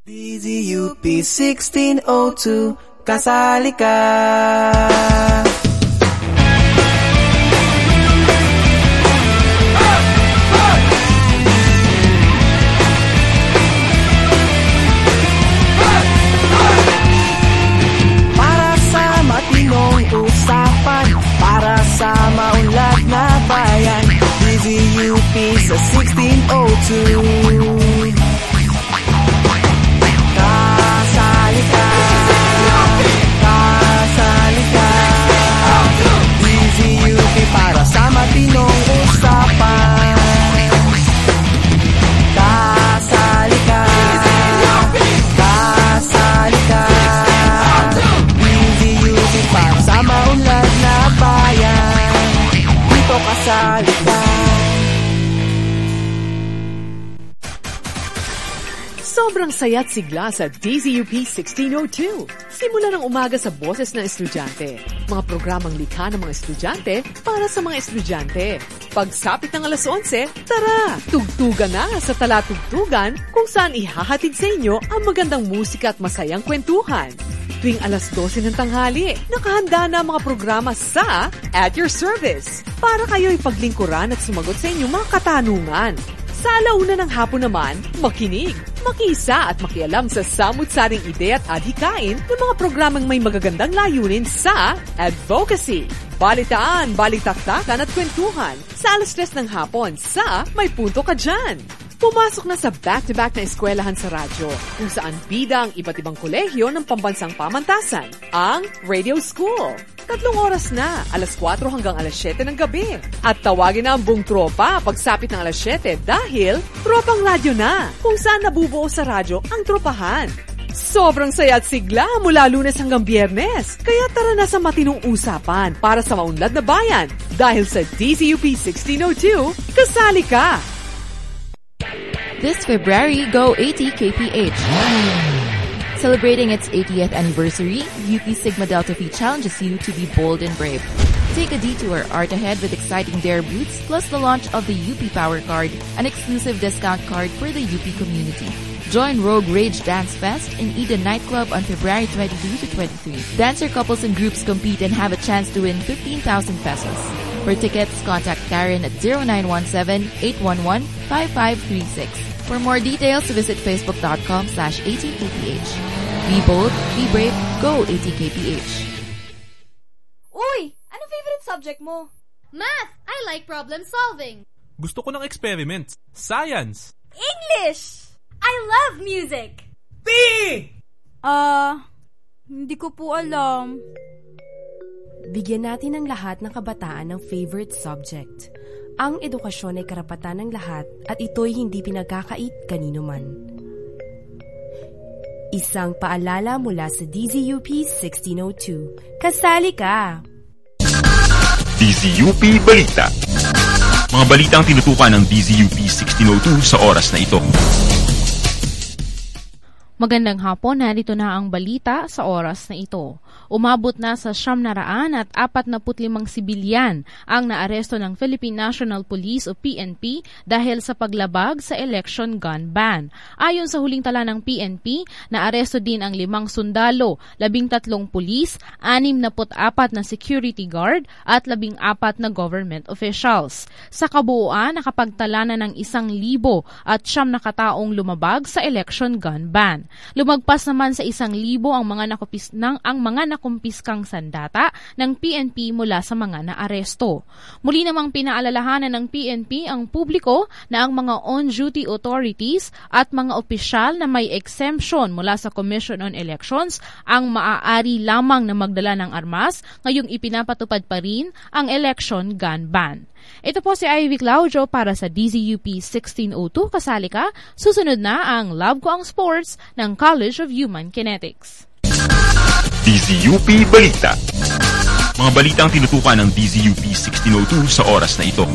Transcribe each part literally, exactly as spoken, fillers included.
D Z U P sixteen oh two, kasali ka. Para sa matinong usapan, para sa maunlad na bayan, D Z U P sa sixteen oh two. Para sa matinong usapan, kasali ka, kasali ka. D Z U P para sa maunlad na bayan, dito kasali ka. Sobrang saya't sigla sa D Z U P sixteen oh two. Simula ng umaga sa boses ng estudyante. Mga programang likha ng mga estudyante para sa mga estudyante. Pagsapit ng alas onse, tara! Tugtugan na sa Talatugtugan kung saan ihahatid sa inyo ang magandang musika at masayang kwentuhan. Tuwing alas dose ng tanghali, nakahanda na ang mga programa sa At Your Service para kayo ipaglingkuran at sumagot sa inyong mga katanungan. Sa alauna ng hapon naman, makinig, makisa at makialam sa samut-saring ideya at adhikain ng mga programang may magagandang layunin sa advocacy, balitaan, balitaktakan at kwentuhan sa alas tres ng hapon sa May Punto Ka Dyan. Pumasok na sa back-to-back na eskwelahan sa radyo kung saan bida ang iba't ibang kolehiyo ng pambansang pamantasan, ang Radio School. Tatlong oras na, alas kwatro hanggang alas siyete ng gabi. At tawagin na ang buong tropa pagsapit ng alas siyete dahil tropang radyo na, kung saan nabubuo sa radyo ang tropahan. Sobrang saya at sigla mula Lunes hanggang Biyernes. Kaya tara na sa matinong usapan para sa maunlad na bayan. Dahil sa D Z U P sixteen oh two, kasali ka! This February, go A T K P H. Celebrating its eightieth anniversary, U P Sigma Delta Phi challenges you to be bold and brave. Take a detour art ahead with exciting Dare Boots, plus the launch of the U P Power Card, an exclusive discount card for the U P community. Join Rogue Rage Dance Fest in Eden Nightclub on February twenty-second to twenty-third. Dancer couples and groups compete and have a chance to win fifteen thousand pesos. For tickets, contact Karen at zero nine one seven, eight one one, five five three six. For more details, visit facebook.com slash ATKPH. Be bold, be brave, go A T K P H. Uy! Ano favorite subject mo? Math! I like problem solving. Gusto ko ng experiments. Science! English! I love music! P! Ah, uh, hindi ko po alam. Bigyan natin ang lahat ng kabataan ng favorite subject. Ang edukasyon ay karapatan ng lahat at ito'y hindi pinagkakait kanino man. Isang paalala mula sa D Z U P sixteen oh two. Kasali ka! D Z U P Balita. Mga balitang tinutukan ng D Z U P sixteen oh two sa oras na ito. Magandang hapon, narito na ang balita sa oras na ito. Umabot na sa siyam na raan at apat na putlimang sibilyan ang naaresto ng Philippine National Police o P N P dahil sa paglabag sa election gun ban. Ayon sa huling tala ng P N P, naaresto din ang limang sundalo, labing tatlong pulis, anim na put apat na security guard at labing apat na government officials. Sa kabuuan, nakapagtala na ng isang libo at siyam na kataong lumabag sa election gun ban. Lumagpas naman sa isang libo ang mga nakupis ng ang mga nakumpiskang sandata ng P N P mula sa mga naaresto. Muli namang pinaalalahanan ng P N P ang publiko na ang mga on-duty authorities at mga opisyal na may exemption mula sa Commission on Elections ang maaari lamang na magdala ng armas ngayong ipinapatupad pa rin ang election gun ban. Ito po si Ivy Claudio para sa D Z U P sixteen oh two. Kasali ka. Susunod na ang Love Ko Ang Sports ng College of Human Kinetics. D Z U P Balita. Mga balitang tinutukan ng D Z U P sixteen oh two sa oras na ito.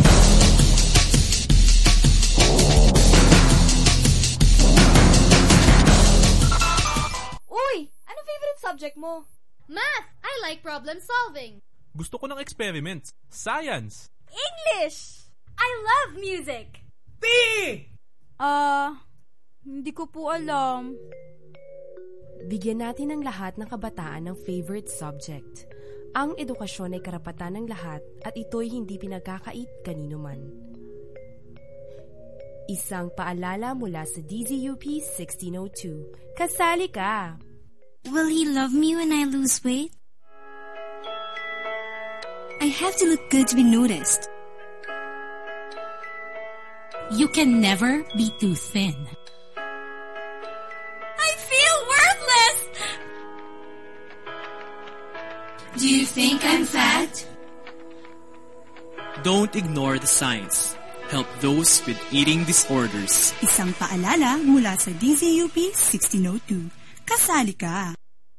Uy! Ano favorite subject mo? Math! I like problem solving. Gusto ko ng experiments. Science! English! I love music! P! Ah, uh, hindi ko po alam. Bigyan natin ang lahat ng kabataan ng favorite subject. Ang edukasyon ay karapatan ng lahat at ito'y hindi pinagkakait kanino man. Isang paalala mula sa D Z U P sixteen oh two. Kasali ka! Will he love me when I lose weight? I have to look good to be noticed. You can never be too thin. I feel worthless! Do you think I'm fat? Don't ignore the signs. Help those with eating disorders. Isang paalala mula sa D Z U P sixteen oh two. Kasali ka!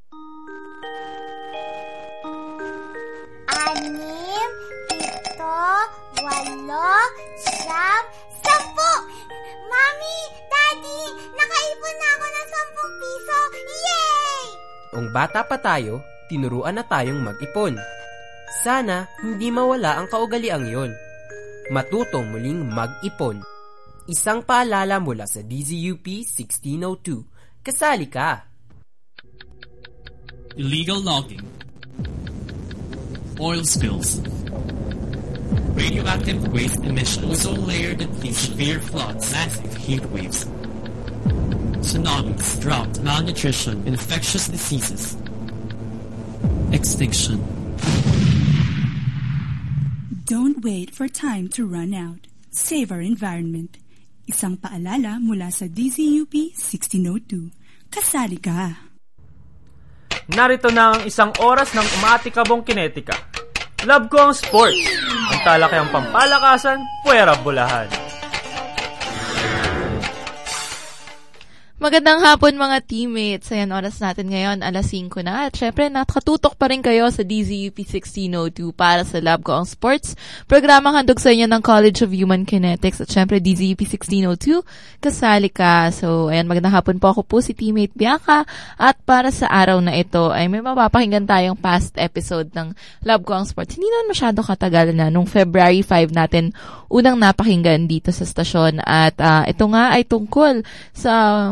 Anim, pito, walo, siyam, sampu! Mami, Daddy, nakaipon na ako ng sampung piso! Yay! Kung bata pa tayo, tinuruan na tayong mag-ipon. Sana hindi mawala ang kaugaliang yon. Matutong muling mag-ipon. Isang paalala mula sa D Z U P sixteen oh two. Kasali ka! Illegal logging. Oil spills. Radioactive waste emission. Ozone layer depletion. Severe floods. Massive heat waves. Tsunamis. Drought. Malnutrition. Infectious diseases. Extinction. Don't wait for time to run out. Save our environment. Isang paalala mula sa D Z U P sixteen oh two. Kasali ka! Narito na ang isang oras ng umaatikabong kinetika. Love ko ang sports. Ang talakayang pampalakasan, puwera bulahan. Magandang hapon mga teammates. Ayan, oras natin ngayon, alas singko na. At syempre, nakatutok pa rin kayo sa D Z U P sixteen oh two para sa Lab Ko ang Sports. Programang handog sa inyo ng College of Human Kinetics. At syempre, D Z U P sixteen oh two, kasali ka. So, ayan, magandang hapon po. Ako po si teammate Bianca. At para sa araw na ito, ay may mapapakinggan tayong past episode ng Lab Ko ang Sports. Hindi naman masyado katagal na. Nung February fifth natin, unang napakinggan dito sa stasyon. At uh, ito nga ay tungkol sa...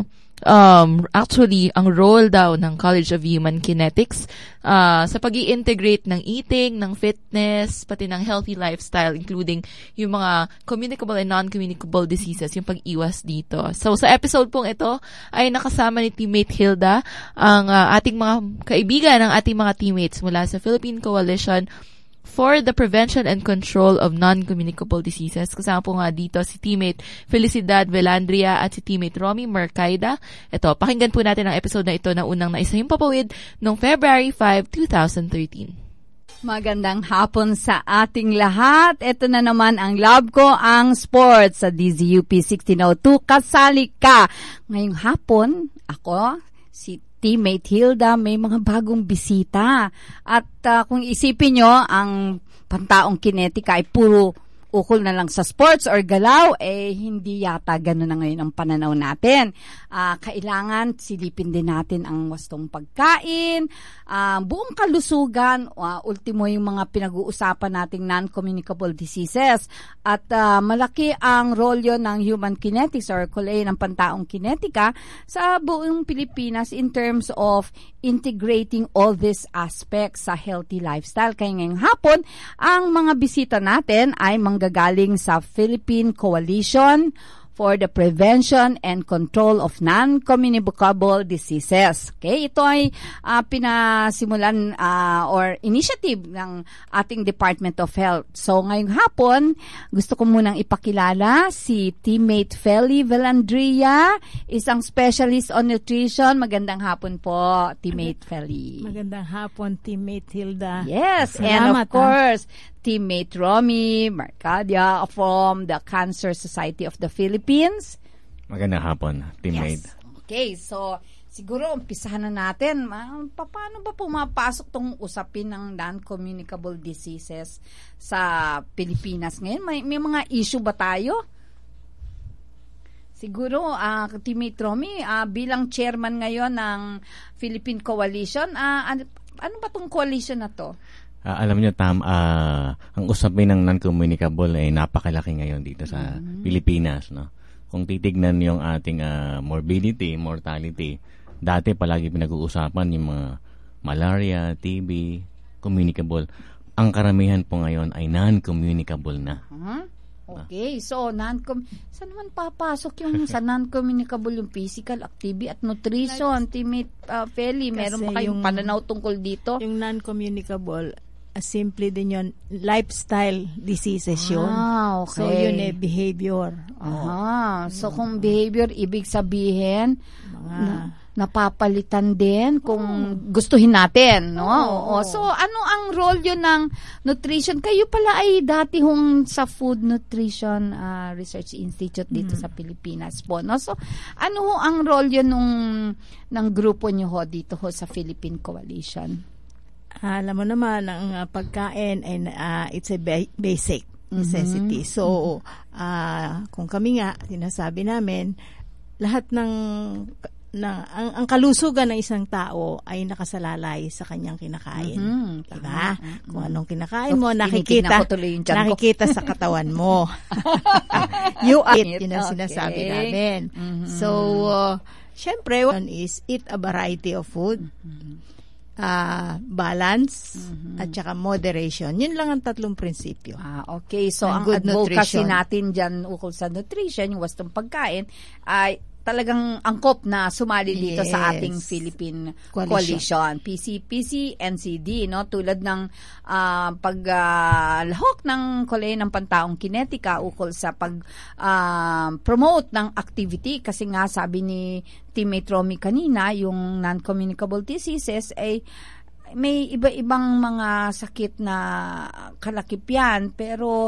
Um, actually, ang role daw ng College of Human Kinetics uh, sa pag-i-integrate ng eating, ng fitness, pati ng healthy lifestyle, including yung mga communicable and non-communicable diseases, yung pag-iwas dito. So, sa episode pong ito, ay nakasama ni teammate Hilda, ang uh, ating mga kaibigan, ang ating mga teammates mula sa Philippine Coalition for the Prevention and Control of Non-Communicable Diseases. Kasama po nga dito si teammate Felicidad Velandria at si teammate Romy Mercaida. Ito, pakinggan po natin ang episode na ito na unang naisa yung papawid noong February fifth, twenty thirteen. Magandang hapon sa ating lahat. Ito na naman ang Lab Ko ang Sports sa D Z U P sixteen oh two. Kasali ka! Ngayong hapon, ako, si teammate Hilda, may mga bagong bisita. At uh, kung isipin nyo, ang pantaong kinetika ay puro ukol na lang sa sports or galaw, eh hindi yata gano'n na ngayon ang pananaw natin. Uh, kailangan silipin din natin ang wastong pagkain, uh, buong kalusugan, uh, ultimo yung mga pinag-uusapan nating non-communicable diseases. At uh, malaki ang role yon ng human kinetics or kulay ng pantaong kinetika sa buong Pilipinas in terms of integrating all these aspects sa healthy lifestyle. Kaya ngayong hapon, ang mga bisita natin ay manggagaling sa Philippine Coalition for the Prevention and Control of Non-Communicable Diseases. Okay, ito ay uh, pinasimulan uh, or initiative ng ating Department of Health. So ngayong hapon, gusto ko munang ipakilala si teammate Feli Velandria, isang specialist on nutrition. Magandang hapon po, teammate Feli. Magandang hapon, teammate Hilda. Yes, Salamat, and of course, ha? teammate Romy Mercadia from the Cancer Society of the Philippines. Magandang hapon, teammate. Yes. Okay, so siguro umpisahan na natin. Ma, paano ba pumapasok tong usapin ng non-communicable diseases sa Pilipinas ngayon? May, may mga issue ba tayo? Siguro, uh, teammate Romy, uh, bilang chairman ngayon ng Philippine Coalition, uh, ano, ano ba tong coalition na to? Uh, alam niyo, Tam, uh, ang usapin ng non-communicable ay napakalaki ngayon dito sa mm-hmm. Pilipinas. No? Kung titignan yung ating uh, morbidity, mortality, dati palagi pinag-uusapan yung mga malaria, T B, communicable. Ang karamihan po ngayon ay non-communicable na. Huh? Okay, so non-com saan naman papasok yung sa non-communicable yung physical activity at nutrition? Teammate uh, Feli, meron ba kayong pananaw tungkol dito? Yung non-communicable, uh, simply din yun, lifestyle diseases yun. Ah, okay. So yun eh, behavior. Ah, so kung behavior, ibig sabihin, mga na, napapalitan din kung oh. gustuhin natin, no? Oh. Oo. So, ano ang role yun ng nutrition? Kayo pala ay dati hong sa Food Nutrition uh, Research Institute dito mm. sa Pilipinas po, no? So, ano ho ang role yun nung, ng grupo nyo ho dito ho sa Philippine Coalition? Alam mo naman, ang uh, pagkain, and, uh, it's a ba- basic necessity. Mm-hmm. So, uh, kung kami nga, sinasabi namin, lahat ng na ang, ang kalusugan ng isang tao ay nakasalalay sa kanyang kinakain. Mm-hmm. Diba? Mm-hmm. Kung anong kinakain mo, so, nakikita nakikita sa katawan mo. You eat, yun ang okay. sinasabi namin. Mm-hmm. So, uh, syempre, one is eat a variety of food. Mm-hmm. Uh, balance, mm-hmm. at saka moderation. Yun lang ang tatlong prinsipyo. Ah, okay. So, ang advocacy natin dyan ukol sa nutrition, yung wastong pagkain, ay talagang angkop na sumali dito yes. sa ating Philippine Coalition, Coalition. P C P C, N C D, no? Tulad ng uh, paglahok uh, ng Kolegyo ng Pantaong Kinetika ukol sa pag uh, promote ng activity, kasi nga sabi ni Teammate Romy kanina, yung non-communicable diseases ay may iba-ibang mga sakit na kalakip yan, pero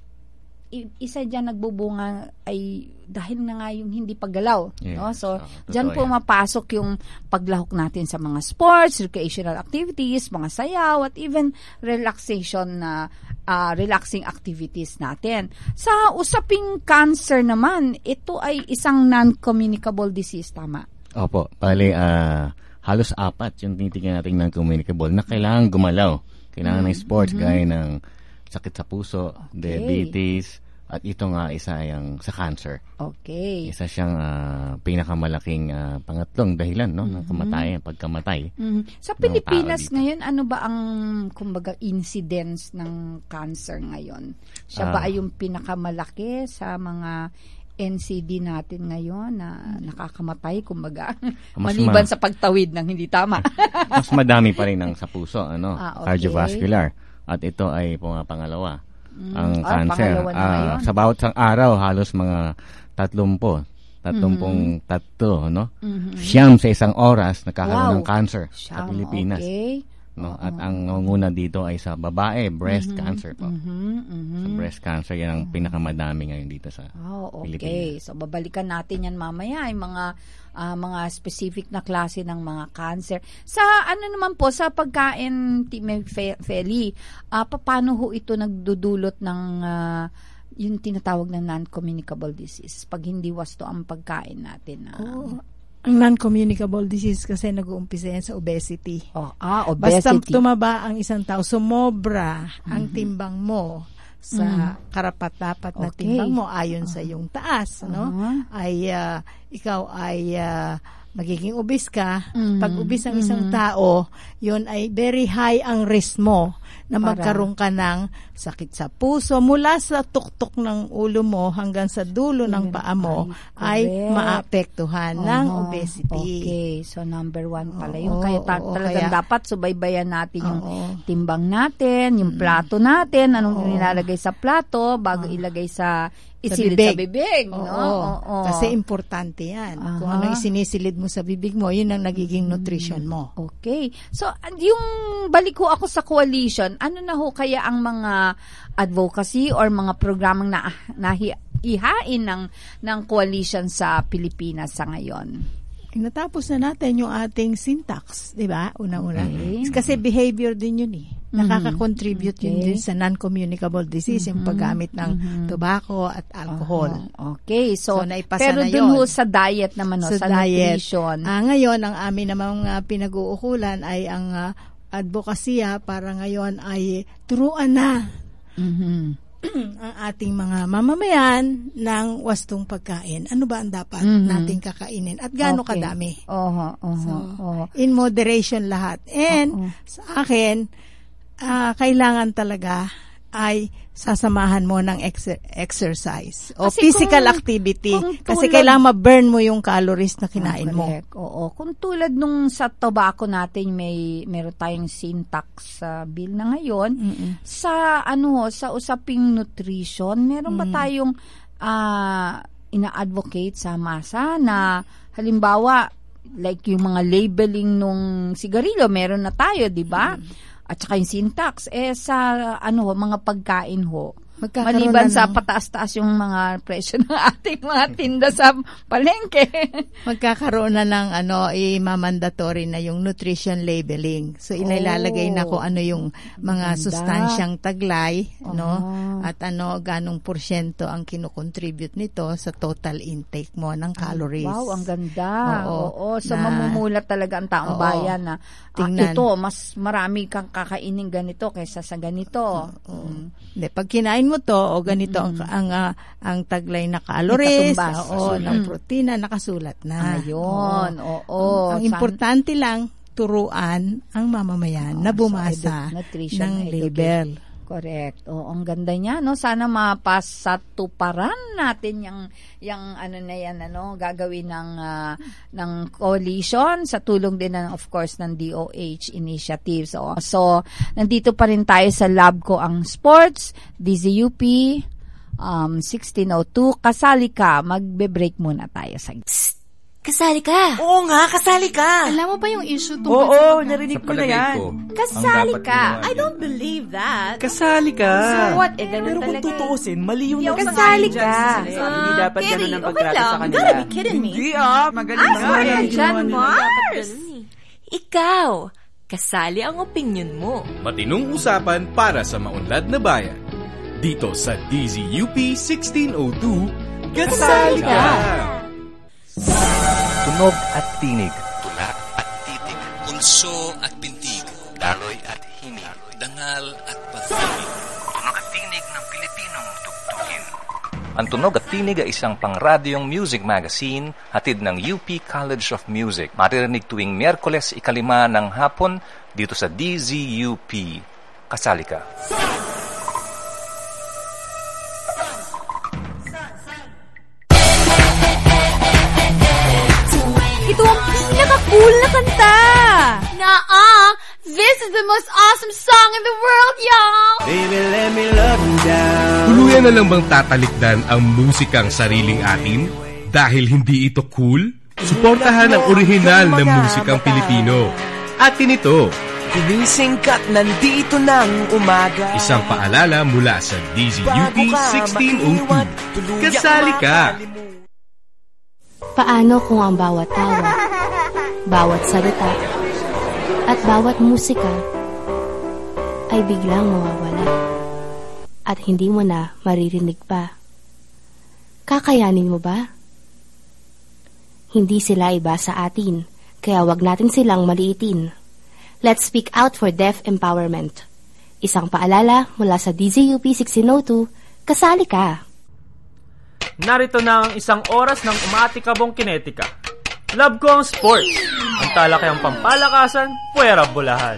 isa dyan nagbubunga ay dahil na nga yung hindi paggalaw. Yes. No? So, oh, dyan po yan. Mapasok yung paglahok natin sa mga sports, recreational activities, mga sayaw, at even relaxation na uh, relaxing activities natin. Sa usaping cancer naman, ito ay isang non-communicable disease, tama? Opo. Bali, uh, halos apat yung tinitingnan natin non-communicable na kailangan gumalaw. Kailangan mm-hmm. ng sports, mm-hmm. gaya ng sakit sa puso, okay. diabetes, at ito nga isa ay ang sa cancer. Okay. Isa siyang uh, pinakamalaking uh, pangatlong dahilan no mm-hmm. ng kamatayan, pagkamatay. Mm-hmm. Sa Pilipinas ngayon, ano ba ang kumbaga incidence ng cancer ngayon? Siya uh, ba ay yung pinakamalaki sa mga N C D natin ngayon na nakakamatay, kumbaga, maliban ma- sa pagtawid ng hindi tama? Mas madami pa rin ang sa puso, ano, ah, okay. cardiovascular. At ito ay pangalawa. Mm. Ang oh, cancer. Uh, sa bawat sang araw, halos mga tatlumpo. Tatlumpong mm-hmm. tatlo, no? Mm-hmm. Siyam sa isang oras nagkakaroon wow. ng cancer Siyam, sa Pilipinas. Okay. No? At ang nangunguna dito ay sa babae, breast mm-hmm. cancer po. Mm-hmm. Mm-hmm. Sa breast cancer, yan ang pinakamadami ngayon dito sa oh, okay. Pilipinas. So, babalikan natin yan mamaya, yung mga uh, mga specific na klase ng mga cancer. Sa ano naman po, sa pagkain, Team Feli, uh, paano ho ito nagdudulot ng uh, yung tinatawag na non-communicable disease pag hindi wasto ang pagkain natin? Uh, oh. Ang non-communicable disease kasi nag-uumpisa yan sa obesity. Oh, ah, obesity. Basta tumaba ang isang tao, sumobra mm-hmm. ang timbang mo sa mm-hmm. karapat-dapat na okay. timbang mo ayon uh-huh. sa iyong taas, no? Uh-huh. Ay uh, ikaw ay uh, magiging obese ka. Mm-hmm. Pag obese ang isang mm-hmm. tao, yun ay very high ang risk mo na Para. magkaroon ka ng sakit sa puso mula sa tuktok ng ulo mo hanggang sa dulo ng paa mo ay, ay maapektuhan uh-huh. ng obesity. Okay, so number one pala yung kaya ta- oh, talagang kaya, dapat subaybayan natin yung oh, timbang natin, yung plato natin, anong oh, nilalagay sa plato bago oh, ilagay sa isilid sa bibig. Sa bibig Oo, no? Oo, oo. Kasi importante yan. Uh-huh. Kung ano isinisilid mo sa bibig mo, yun ang nagiging nutrition mo. Okay. So, yung balik ko ako sa coalition, ano na ho kaya ang mga advocacy or mga programang na, nahihain ng, ng coalition sa Pilipinas sa ngayon? Natapos na natin yung ating syntax, di ba? Una-una. Okay. Kasi behavior din yun eh. Nakaka-contribute okay. yun din sa non-communicable disease, mm-hmm. yung paggamit ng mm-hmm. tobacco at alcohol. Uh-huh. Okay. So, so naipasa pero na dun ho sa diet naman, no, sa, sa diet, nutrition. Ah, ngayon, ang amin namang uh, pinag-uukulan ay ang uh, advokasya para ngayon ay turuan na. Mm-hmm. ang ating mga mamamayan ng wastong pagkain. Ano ba ang dapat mm-hmm. nating kakainin at gaano okay. kadami? Oho, oho, so, oho. in moderation lahat. And oho. Sa akin, uh, kailangan talaga ay sasamahan mo ng ex- exercise o kasi physical kung, activity kung tulad, kasi kailangan ma-burn mo yung calories na kinain oh, mo. Oo, kung tulad nung sa tobacco natin may meron tayong syntax sa uh, bill na ngayon mm-hmm. sa ano sa usaping nutrition, meron mm-hmm. ba tayong uh, ina-advocate sa masa na halimbawa like yung mga labeling nung sigarilyo meron na tayo, di ba? Mm-hmm. At saka yung syntax, eh sa ano mga pagkain ho, maliban sa ng... pataas-taas yung mga presyo ng ating mga tinda sa palengke. Magkakaroon na ng ano, i-mandatory na yung nutrition labeling. So inilalagay oh, na kung ano yung mga ganda. Sustansyang taglay, oh. no? At ano ganong porsyento ang kino-contribute nito sa total intake mo ng calories. Wow, ang ganda. Oo, oo. So na, mamumulat talaga ang taong oo, bayan na tingnan. Ah, ito mas marami kang kakainin ganito kaysa sa ganito. Oo. Mm. Hindi, pag kinain mo to o ganito mm-hmm. ang ang, uh, ang taglay na calories o ng protina nakasulat na. Ayun, oo. oo. Ang, ang importante lang turuan ang mamamayan oo, na bumasa so edu- ng label. Correct. Oo, ang ganda niya, no? Sana mapasatuparan natin yung yung ano na yan, ano, gagawin ng uh, ng coalition sa tulong din ng of course ng D O H initiatives. So, so nandito pa rin tayo sa lab ko ang sports, D Z U P um sixteen oh two. Kasali ka, magbe-break muna tayo sa Psst. Kasali ka. Oo nga, kasali ka. Alam mo ba yung issue tungkol Oo, sa... Oo, narinig ko na yan. Ko, kasali ka. I don't believe that. Kasali ka. So what? Eh, ganun Pero talaga. Pero kung tutuusin, mali yung kasali ka. Uh, Hindi dapat ganun ang pagtrato sa kanila. You gotta be kidding me. Hindi ah, magaling ah, na. John Mars. Ikaw, kasali ang opinion mo. Matinong usapan para sa maunlad na bayan. Dito sa D Z U P sixteen oh two, kasali ka. Tunog at tinig. Tula at titig. Pulso at pintig. Daloy at himig. Dangal at pag-ibig. Tunog at tinig ng Pilipinong tugtugin. Ang Tunog at Tinig ay isang pangradyong music magazine hatid ng U P College of Music. Maririnig tuwing Miyerkules ikalima ng hapon dito sa D Z U P. Kasali ka. Ito ang pinaka-cool na kanta! Nuh-uh! This is the most awesome song in the world, y'all! Baby, let me love you down. Tuluyan na lang bang tatalikdan ang musikang sariling atin? Dahil hindi ito cool? Suportahan ang orihinal na musikang Pilipino. Atin ito. Pinisingkat nandito ng umaga. Isang paalala mula sa D Z U P sixteen oh two. Kasali ka! Paano kung ang bawat tawa, bawat salita, at bawat musika ay biglang mawawala at hindi mo na maririnig pa? Kakayanin mo ba? Hindi sila iba sa atin, kaya wag natin silang maliitin. Let's speak out for deaf empowerment. Isang paalala mula sa D Z U P sixteen oh two, kasali ka! Narito na ang isang oras ng umatikabong kinetika. Love ko ang sports. Ang talakayang pampalakasan, puwera bulahan.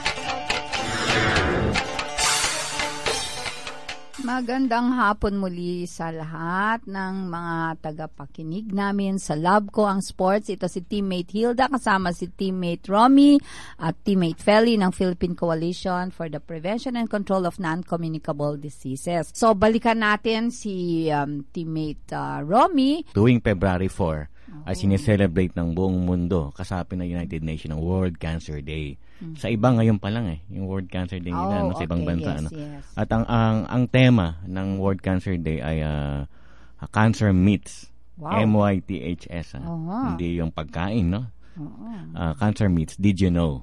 Magandang hapon muli sa lahat ng mga tagapakinig namin sa Love ko ang sports. Ito si teammate Hilda kasama si teammate Romy at teammate Feli ng Philippine Coalition for the Prevention and Control of Non-Communicable Diseases. So balikan natin si um, teammate uh, Romy. Tuwing February four, oh. ay sineselebrate ng buong mundo kasapin ng United Nations ang World Cancer Day. Hmm. Sa iba ngayon pa lang eh, yung World Cancer Day nila oh, no, sa okay, ibang bansa. Yes, ano. yes. At ang, ang ang tema ng World Cancer Day ay uh, Cancer Myths. Wow. M Y T H S. Ah. Uh-huh. Hindi yung pagkain, no? Uh-huh. Uh, cancer Myths. Did you know?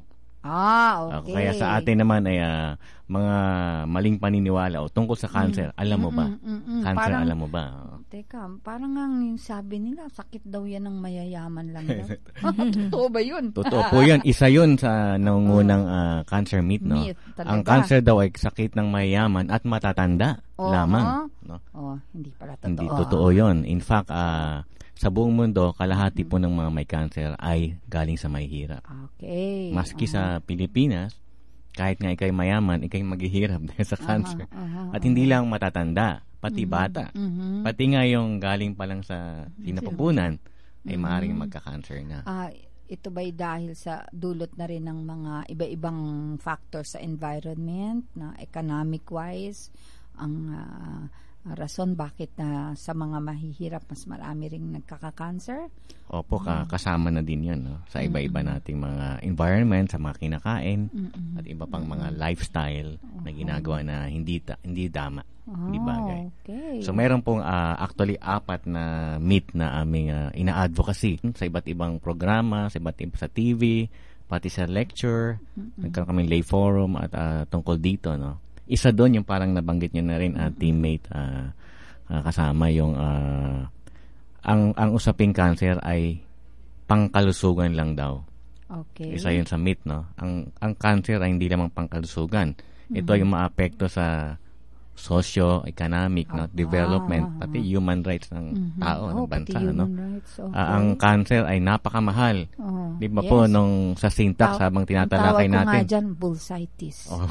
Ah, okay. Uh, kaya sa atin naman ay uh, mga maling paniniwala o tungkol sa cancer, mm. alam mo ba? Mm, mm, mm, cancer, parang, alam mo ba? Teka, parang ang yung sabi nila, sakit daw yan ng mayayaman lang daw. Totoo ba yun? Totoo po yun. Isa yun sa nangungunang uh, cancer myth, no? Myth, ang cancer daw ay sakit ng mayayaman at matatanda oh, lamang. No? Oh, hindi pala totoo. Hindi totoo yun. In fact, uh, sa buong mundo, kalahati po ng mga may cancer ay galing sa may hirap. Okay. Maski uh-huh. sa Pilipinas, kahit nga ikay mayaman, ikay maghihirap dahil sa cancer. Uh-huh. Uh-huh. At hindi lang matatanda, pati uh-huh. bata. Uh-huh. Pati nga yung galing pa lang sa sinapupunan, uh-huh. ay maaaring magka-cancer na. Ah, uh, ito ba'y dahil sa dulot na rin ng mga iba-ibang factors sa environment, na economic-wise, ang uh, rason bakit na uh, sa mga mahihirap mas marami ring nagkaka-cancer? Opo, ka- kasama na din yun, no? Sa iba-iba nating mga environment, sa mga kinakain, mm-hmm. at iba pang mga lifestyle uh-huh. na ginagawa na hindi ta- hindi tama, oh, hindi bagay. Okay. So mayroon pong uh, actually apat na myth na aming uh, ina-advocacy sa iba't ibang programa, sa iba't ibang sa T V, pati sa lecture, mm-hmm. nagkaroon kaming lay forum at uh, tungkol dito, no? Isa doon yung parang nabanggit niyo na rin, uh, teammate, uh, uh, kasama yung uh, ang ang usaping cancer ay pangkalusugan lang daw. Okay. Isa yun sa myth, no? Ang ang cancer ay hindi lamang pangkalusugan. Mm-hmm. Ito ay maapekto sa socio-economic, no, development, ah, pati human rights ng mm-hmm. tao, oh, ng bansa, no. Rights, okay. Uh, ang cancer ay napakamahal. Oh, di ba yes. po nung sa syntax Ta- habang tinatalakay natin. Ang tawag ko nga dyan, bullsitis. Oh.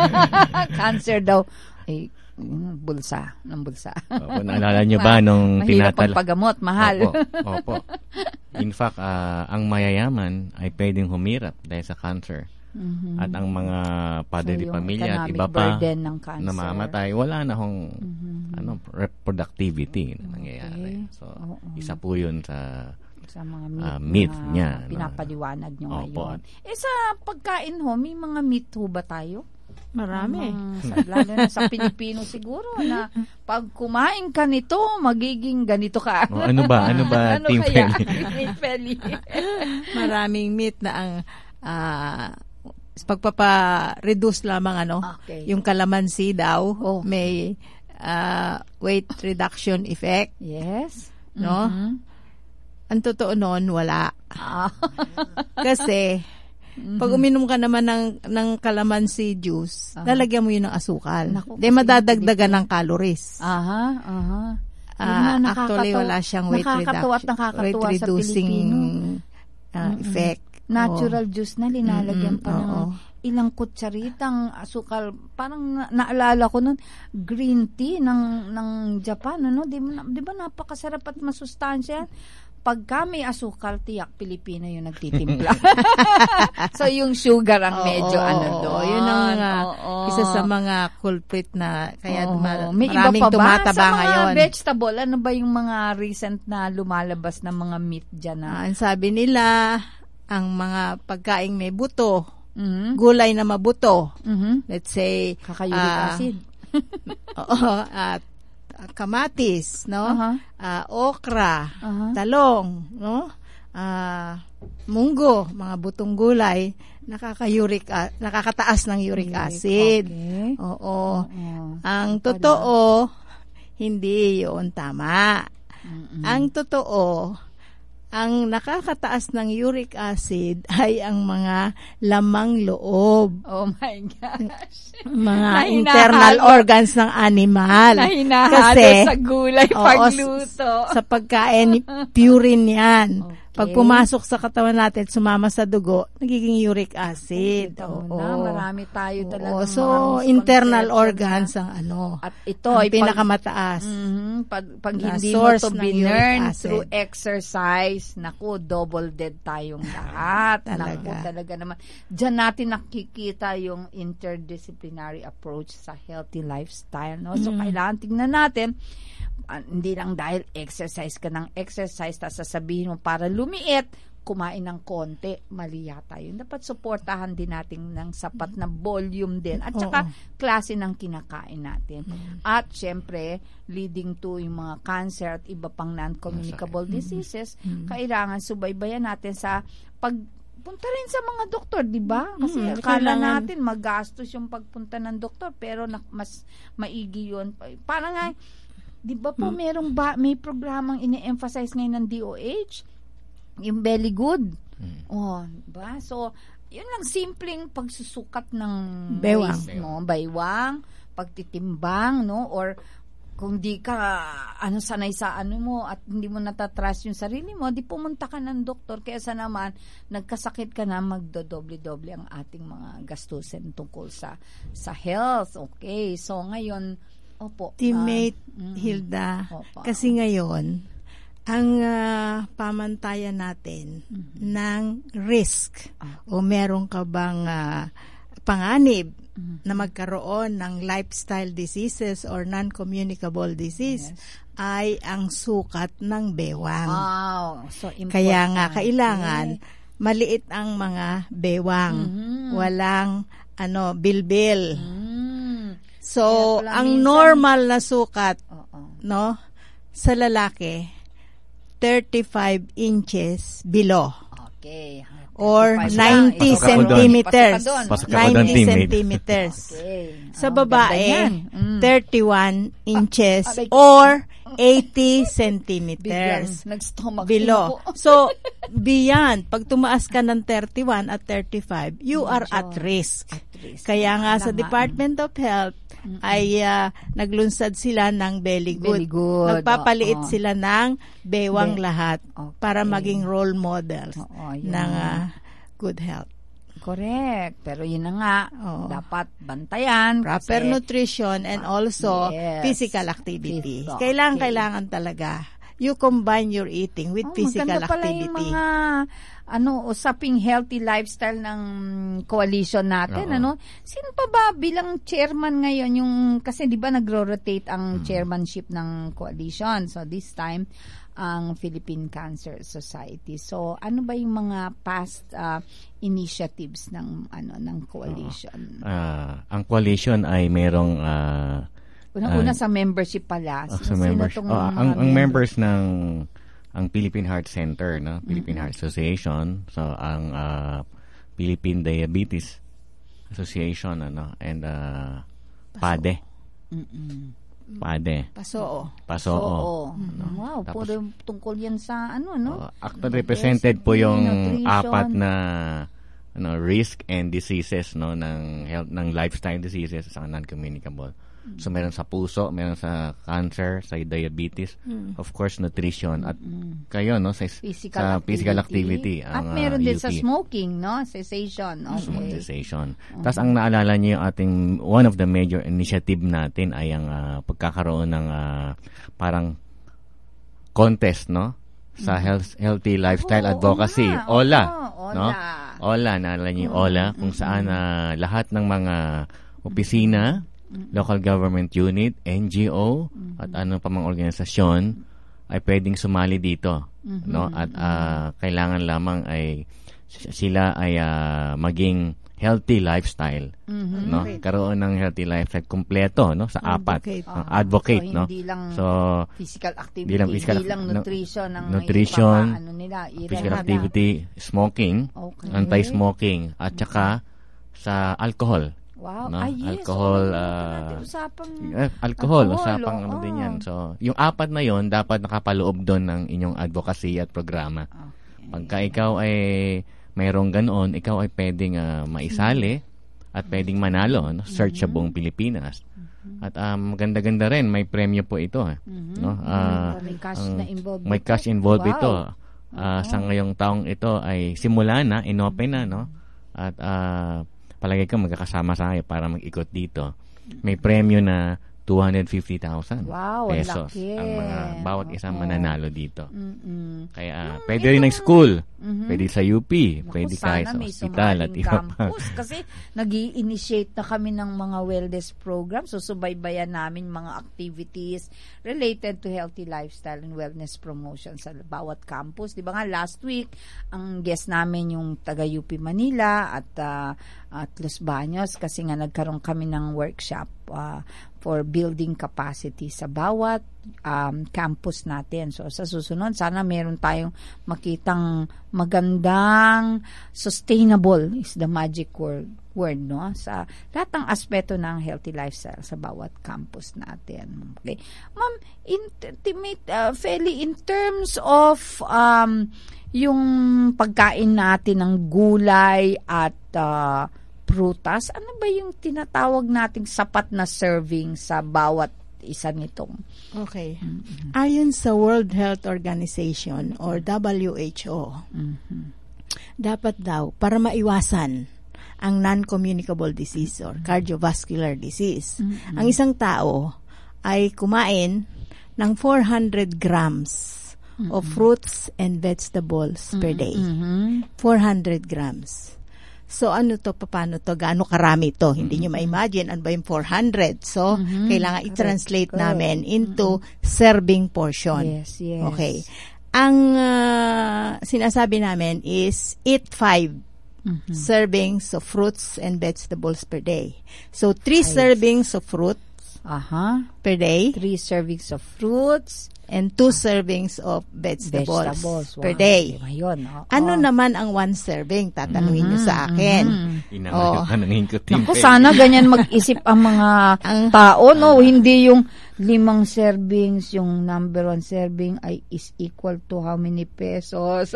Cancer daw ay bulsa, ng bulsa. Opo, naalala nyo ba nung mahirap tinatala... ang pagamot, mahal. Opo, opo. In fact, uh, ang mayayaman ay pwedeng humirap dahil sa cancer. Mm-hmm. At ang mga padre so, di pamilya at iba pa namamatay, wala na hong mm-hmm. ano, reproductivity na nangyayari. Okay. So, oh, oh. isa po yun sa sa mga myth, uh, myth na niya. Pinapaliwanag nyo no? ngayon. Eh sa pagkain ho, may mga myth ho ba tayo? Marami. Um, sa, lalo na sa Pilipino siguro na pag kumain ka nito, magiging ganito ka. Oh, ano ba? Ano ba, ano Team Feli? Team Feli. Maraming myth na ang uh, pagpapa-reduce lamang ano, okay. yung kalamansi daw oh. may uh, weight reduction effect. Yes. No? Mm-hmm. Ang totoo noon, wala. Ah. Kasi mm-hmm. pag uminom ka naman ng ng kalamansi juice, uh-huh. lalagyan mo yun ng asukal. Di madadagdagan ng calories. Aha, aha. Uh, actually, wala siyang weight reduction. At nakakatuwa weight reducing uh, mm-hmm. effect. Natural oh. juice na linalagyan pa ng oh. ilang kutsaritang asukal. Parang na- naalala ko nun, green tea ng ng Japan, ano? Di, di ba napakasarap at masustansya? Pagka may asukal, tiyak Pilipino yung nagtitimpla. So yung sugar ang medyo oh, ano doon. Yun ang uh, oh, oh. isa sa mga culprit na kaya oh, duma- may maraming iba pa tumataba ba? Sa mga ngayon. vegetable, ano ba yung mga recent na lumalabas na mga myth dyan? Na? Uh, ang sabi nila, ang mga pagkaing may buto, mm-hmm. gulay na mabuto, mm-hmm. let's say, kakayuric uh, acid. Oo, at uh, kamatis, no? Uh-huh. Uh, okra, uh-huh. talong, no? Uh, munggo, mga butong gulay, nakaka-uric uh, nakakataas ng uric acid. Okay. Oo. Uh-huh. Ang totoo, hindi 'yon tama. Mm-hmm. Ang totoo, ang nakakataas ng uric acid ay ang mga lamang loob. Oh my gosh. Mga internal organs ng animal. Na hinahalo sa gulay oo, pagluto. Sa pagkain, purine yan. Okay. Pag pumasok sa katawan natin, sumama sa dugo, nagiging uric acid. Oo, oo. na, marami tayo talaga. So, internal organs ang ano. At ito ay pinakamataas. Mm-hmm, pag, pag hindi mo to binurn through exercise, naku, double dead tayong lahat. Talaga. Naku, talaga naman. Diyan natin nakikita yung interdisciplinary approach sa healthy lifestyle. No? So, mm. kailangan tingnan natin, uh, hindi lang dahil exercise ka ng exercise, tapos sasabihin mo para lumiit, kumain ng konti, mali yata yun. Dapat suportahan din natin ng sapat na volume din. At saka, oo. klase ng kinakain natin. Mm. At, syempre, leading to yung mga cancer at iba pang non-communicable diseases, mm. kailangan subaybayan natin sa pag punta rin sa mga doktor, di ba? Kasi Mm, akala kailangan- natin magastos yung pagpunta ng doktor, pero na, mas maigi yun. Parang nga, di ba po, merong ba, may programang ine-emphasize ngayon ng D O H? Yung belly good. Oh, di ba? So, yun lang, simpleng pagsusukat ng Baywang. waist mo, baywang, pagtitimbang, no? Or kung di ka ano sanay sa ano mo at hindi mo natatrust yung sarili mo, di pumunta ka ng doktor kaysa naman nagkasakit ka na, magdodoble-doble ang ating mga gastusin tungkol sa sa health. Okay, so ngayon, opo. Teammate ah, mm, Hilda, opo. kasi ngayon, ang ah, pamantayan natin Mm-hmm. ng risk o meron ka bang ah, panganib Mm-hmm. na magkaroon ng lifestyle diseases or non-communicable disease ay ang sukat ng bewang. Wow, so important. Kaya nga kailangan maliit ang mga bewang. Mhm. Walang ano bilbil. Mm. So, Kaya pala ang minsan- normal na sukat no sa lalaki thirty-five inches below. Okay. Or thirty-five ninety lang. Pasok ako doon. centimeters. Pasok ka doon. Pasok ako doon, ninety teammate. centimeters. Okay. Sa Ah, babae, ganda yan. Mm. thirty-one inches ah, like- or eighty centimeters Biglang nag-stomach below. po. So, beyond, pag tumaas ka ng thirty-one at thirty-five, you are at risk. Kaya nga sa Tama. Department of Health ay ah, naglunsad sila ng belly good. Belly good, Nagpapaliit oo. sila ng bewang Be- lahat para maging role models yun ng na. ah, good health. Correct. Pero yun na nga, dapat bantayan. Proper kasi- nutrition and also Yes. physical activity. Physical, Kailangan, okay. kailangan talaga. You combine your eating with Oh, physical maganda pala yung activity. mga ano, usaping healthy lifestyle ng coalition natin, Oo. ano? Sino pa ba bilang chairman ngayon yung, kasi di ba nagro-rotate ang chairmanship ng coalition? So this time, ang Philippine Cancer Society. So ano ba yung mga past uh, initiatives ng ano ng coalition? Ah, ang coalition ay merong ah, Unang-una ah, sa membership pala. oh, Sino- sa sino members. tong Oh, mga ang, ang members? members ng ang Philippine Heart Center, no? Philippine Heart Association, so ang ah, Philippine Diabetes Association, ano, and uh, PADE. Mm-mm. PADE. Pasoo. Pasoo. Oo. Ano? Wow, Tapos, puro tungkol yan sa ano, no? actually represented po yung nutrition. apat na ano risk and diseases, no, ng health, ng lifestyle diseases sa non-communicable. So meron sa puso, meron sa cancer, sa diabetes, Mm. of course nutrition at kayo, no, sa Physical sa activity. physical activity At ang, meron ah, din U P. sa smoking, no? Cessation. Okay. Cessation. Tapos ang naalala niyo yung ating one of the major initiative natin ay ang ah, pagkakaroon ng ah, parang contest, no? Sa health healthy lifestyle advocacy. oo, OLA, oo, no? OLA. OLA, naalala niyo yung OLA kung saan ah, lahat ng mga opisina, local government unit, N G O, at ano pa mga organisasyon ay pwedeng sumali dito, Mhm, no? At ah, kailangan lamang ay s- sila ay ah, maging healthy lifestyle, Mhm. no? Okay. Karoon ng healthy lifestyle kumpleto, no, sa apat. Advocate. Ang Ah, advocate, so no? hindi lang So physical activity, hindi lang physical hindi lang no, nutrition ang nutrition, ipapa- ano nila, physical irelevant. activity, smoking, Okay. anti-smoking, at saka sa alcohol. Wow. No? Ah, yes. Alcohol, Oo, ah, usapang eh, alcohol, alcohol, usapang ano oo. din yan. So, yung apat na yon dapat nakapaloob doon ng inyong advocacy at programa. Pagka ikaw ay mayroong ganoon, ikaw ay pwedeng ah, maisali at pwedeng manalo, no? Search sa buong Pilipinas. At um, maganda-ganda rin, may premyo po ito. eh. No? Ah, May cash ang- na involved May dito. cash involved Wow. ito. Ah, sa ngayong taong ito ay simula na, inopen na, no? At ah, palagay ko magkakasama sa kayo para mag-ikot dito. May premyo na two hundred fifty thousand Wow, ang pesos laki. ang mga bawat isang Oo. mananalo dito. Mm-mm. Kaya ah, pwede rin ng school, Mhm. pwede sa U P, Naku, pwede sana kahit sa may hospital at sumaling iba pa. campus kasi nag initiate na kami ng mga wellness program. So, subaybayan namin mga activities related to healthy lifestyle and wellness promotion sa bawat campus. Di ba nga, last week, ang guest namin yung taga-U P Manila at, ah, at Los Baños kasi nga nagkaroon kami ng workshop uh, for building capacity sa bawat um, campus natin. So sa susunod, sana meron tayong makitang magandang sustainable is the magic word, word no? Sa lahat ng aspeto ng healthy lifestyle sa bawat campus natin. Okay. Ma'am, intimate, uh, Feli, in terms of um, yung pagkain natin ng gulay at uh, prutas, ano ba yung tinatawag nating sapat na serving sa bawat isa nitong? Okay. Mm-hmm. Ayon sa World Health Organization or W H O, mm-hmm. dapat daw, para maiwasan ang non-communicable disease or cardiovascular disease, mm-hmm. ang isang tao ay kumain ng four hundred grams mm-hmm. of fruits and vegetables mm-hmm. per day. Mm-hmm. four hundred grams. So, ano to, paano to, gaano karami to? Mm-hmm. Hindi nyo ma-imagine, ano ba yung four hundred? So, mm-hmm. kailangan i-translate correct, correct. namin into mm-hmm. serving portion. Yes, yes. Okay. Ang uh, sinasabi namin is eat five mm-hmm. servings of fruits and vegetables per day. So, three five. servings of fruit uh-huh. per day. Three servings of fruits and two servings of vegetables, vegetables. per wow. day. Ayun, oh, ano oh. naman ang one serving? Tatanungin mm-hmm, nyo sa akin. Mm-hmm. Oh. Naku, sana ganyan mag-isip ang mga ang tao, no? Hindi yung limang servings, yung number one serving ay is equal to how many pesos.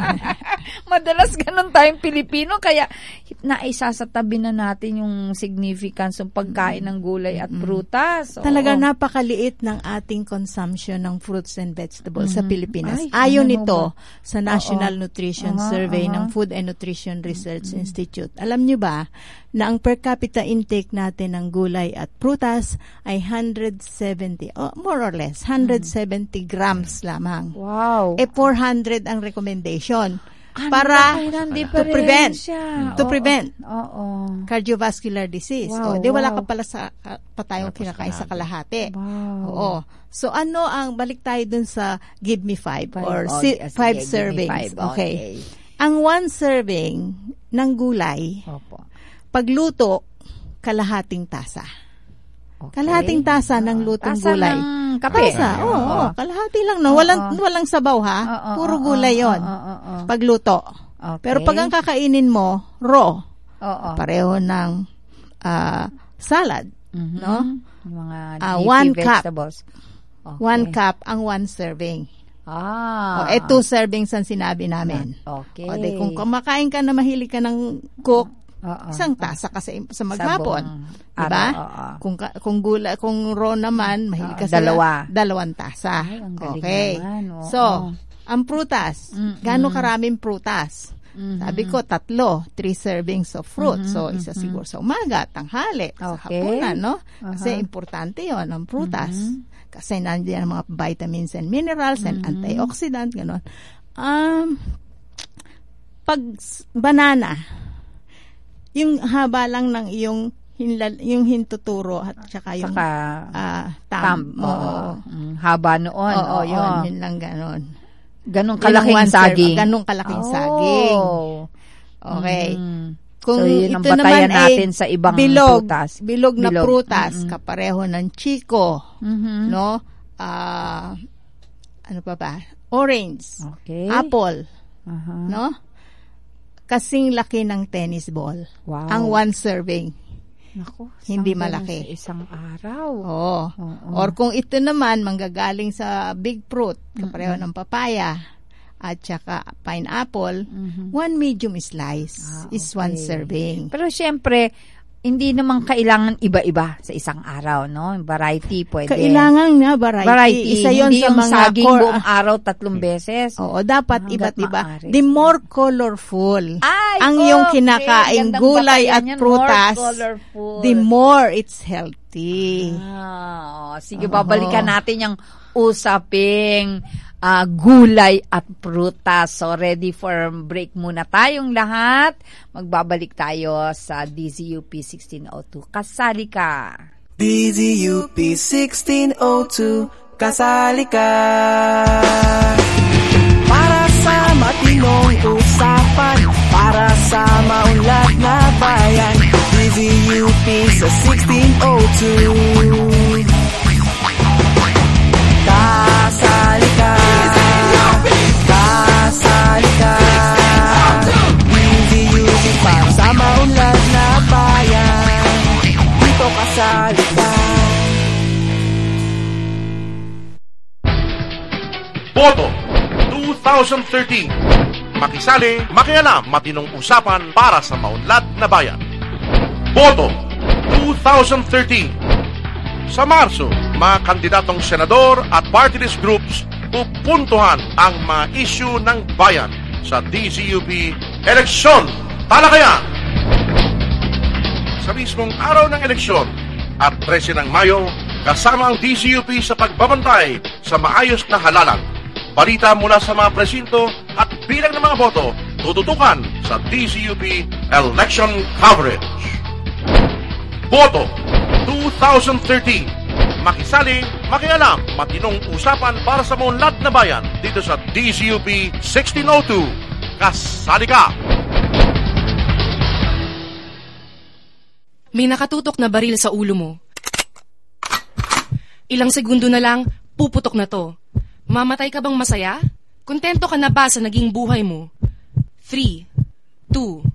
Madalas ganun tayong Pilipino, kaya naisasatabi na natin yung significance ng pagkain ng gulay at prutas. Oo. Talaga napakaliit ng ating consumption ng fruits and vegetables mm-hmm. sa Pilipinas. Ay, Ayon ano nito ba? sa National Oo. Nutrition Uh-huh, Survey uh-huh. ng Food and Nutrition Research mm-hmm. Institute. Alam nyo ba na ang per capita intake natin ng gulay at prutas ay one hundred seventy, oh, more or less, one hundred seventy mm-hmm. grams lamang. Wow. Eh, four hundred ang recommendation. Ano para to prevent to Oo. prevent Oo. cardiovascular disease. Wow, o, di wala wow. ka pala sa pa tayong kinakain sa kalahati. Wow. Oo. So ano ang balik tayo dun sa give me five, five or oh, si, yes, five sige, servings. five. Okay. Okay. Ang one serving ng gulay, Opo. pagluto, kalahating tasa. Okay. Kalahating tasa ng lutong tasa gulay. Ng kape. Tasa, oo. Oh, oh. Kalahati lang, no? Walang, oh, walang sabaw, ha? Oh, oh, Puro oh, gulay yon. oh, oh, oh. Pagluto. Okay. Pero pag ang kakainin mo, raw. Oh, oh. Pareho ng uh, salad, mm-hmm. no? Mga uh, one vegetables. Cup. Okay. One cup ang one serving. Ah. O, eh, two servings ang sinabi namin. Okay. O, de, kung kumakain ka na mahilig ka ng cook, Uh-uh. isang tasa ka sa, sa maghapon. Sabong, diba? Uh-uh. Kung, kung, gula, kung raw naman, mahilig ka uh, sa dalawa. dalawang tasa. Ay, ang galing okay. naman. Oh, so, oh. ang prutas, mm-hmm. gaano karaming prutas? Mm-hmm. Sabi ko, tatlo, three servings of fruit. Mm-hmm. So, isa mm-hmm. siguro sa umaga, tanghali, okay. sa hapunan, no? Kasi uh-huh. importante yon ang prutas. Mm-hmm. Kasi nandiyan ang mga vitamins and minerals and mm-hmm. antioxidant, gano'n. Um, pag banana, yung haba lang ng iyong hinlal, yung hintuturo at saka yung saka, uh, tam. tam oo. Mm, haba noon. Oo, oo, yun. Yun lang ganon. Ganong kalaking saging. Ganong kalaking oh. saging. Okay. Mm. Kung so, yun ito naman natin ay sa ibang bilog, prutas. Bilog na bilog. prutas, mm-hmm. kapareho ng chiko, mm-hmm. no? Uh, ano pa ba? Orange. Okay. Apple. Uh-huh. No? Kasing laki ng tennis ball. Wow. Ang one serving. Naku, hindi malaki. Sa isang araw. Oo. Oo. Or kung ito naman, manggagaling sa big fruit, kapareho mm-hmm. ng papaya, at saka pineapple, mm-hmm. one medium slice ah, okay. is one serving. Pero syempre, hindi naman kailangan iba-iba sa isang araw, no? Variety pwede. Kailangan nga variety. variety. Isa yon sa yung mga saging core, buong araw tatlong beses. Oo, dapat iba't iba. The more colorful Ay, ang okay. yung kinakaing gulay at yan, prutas, more the more it's healthy. Ah, oh, sige, uh-huh. babalikan natin yung usaping Uh, gulay at prutas. So, ready for break muna tayong lahat. Magbabalik tayo sa D Z U P sixteen oh two. Kasali ka! D Z U P sixteen oh two. Kasali ka! Para sa matinong usapan, para sa maunlad na bayan, D Z U P sa sixteen oh two. thousand thirteen. Makisali, makialam, matinong usapan para sa maunlad na bayan. Boto two thousand thirteen. Sa Marso, mga kandidatong senador at party list groups pupuntuhan ang mga issue ng bayan sa D Z U P Eleksyon Talakayan. Sa mismong araw ng eleksyon at trese ng Mayo, kasama ang D Z U P sa pagbabantay sa maayos na halalan. Balita mula sa mga presinto at bilang ng mga boto, tututukan sa D Z U P Election Coverage. Boto two thousand thirteen. Makisali, makialam, matinong usapan para sa maunlad na bayan dito sa D Z U P sixteen oh two. Kasali ka! May nakatutok na baril sa ulo mo. Ilang segundo na lang, puputok na to. Mamatay ka bang masaya? Kontento ka na ba sa naging buhay mo? Three, two.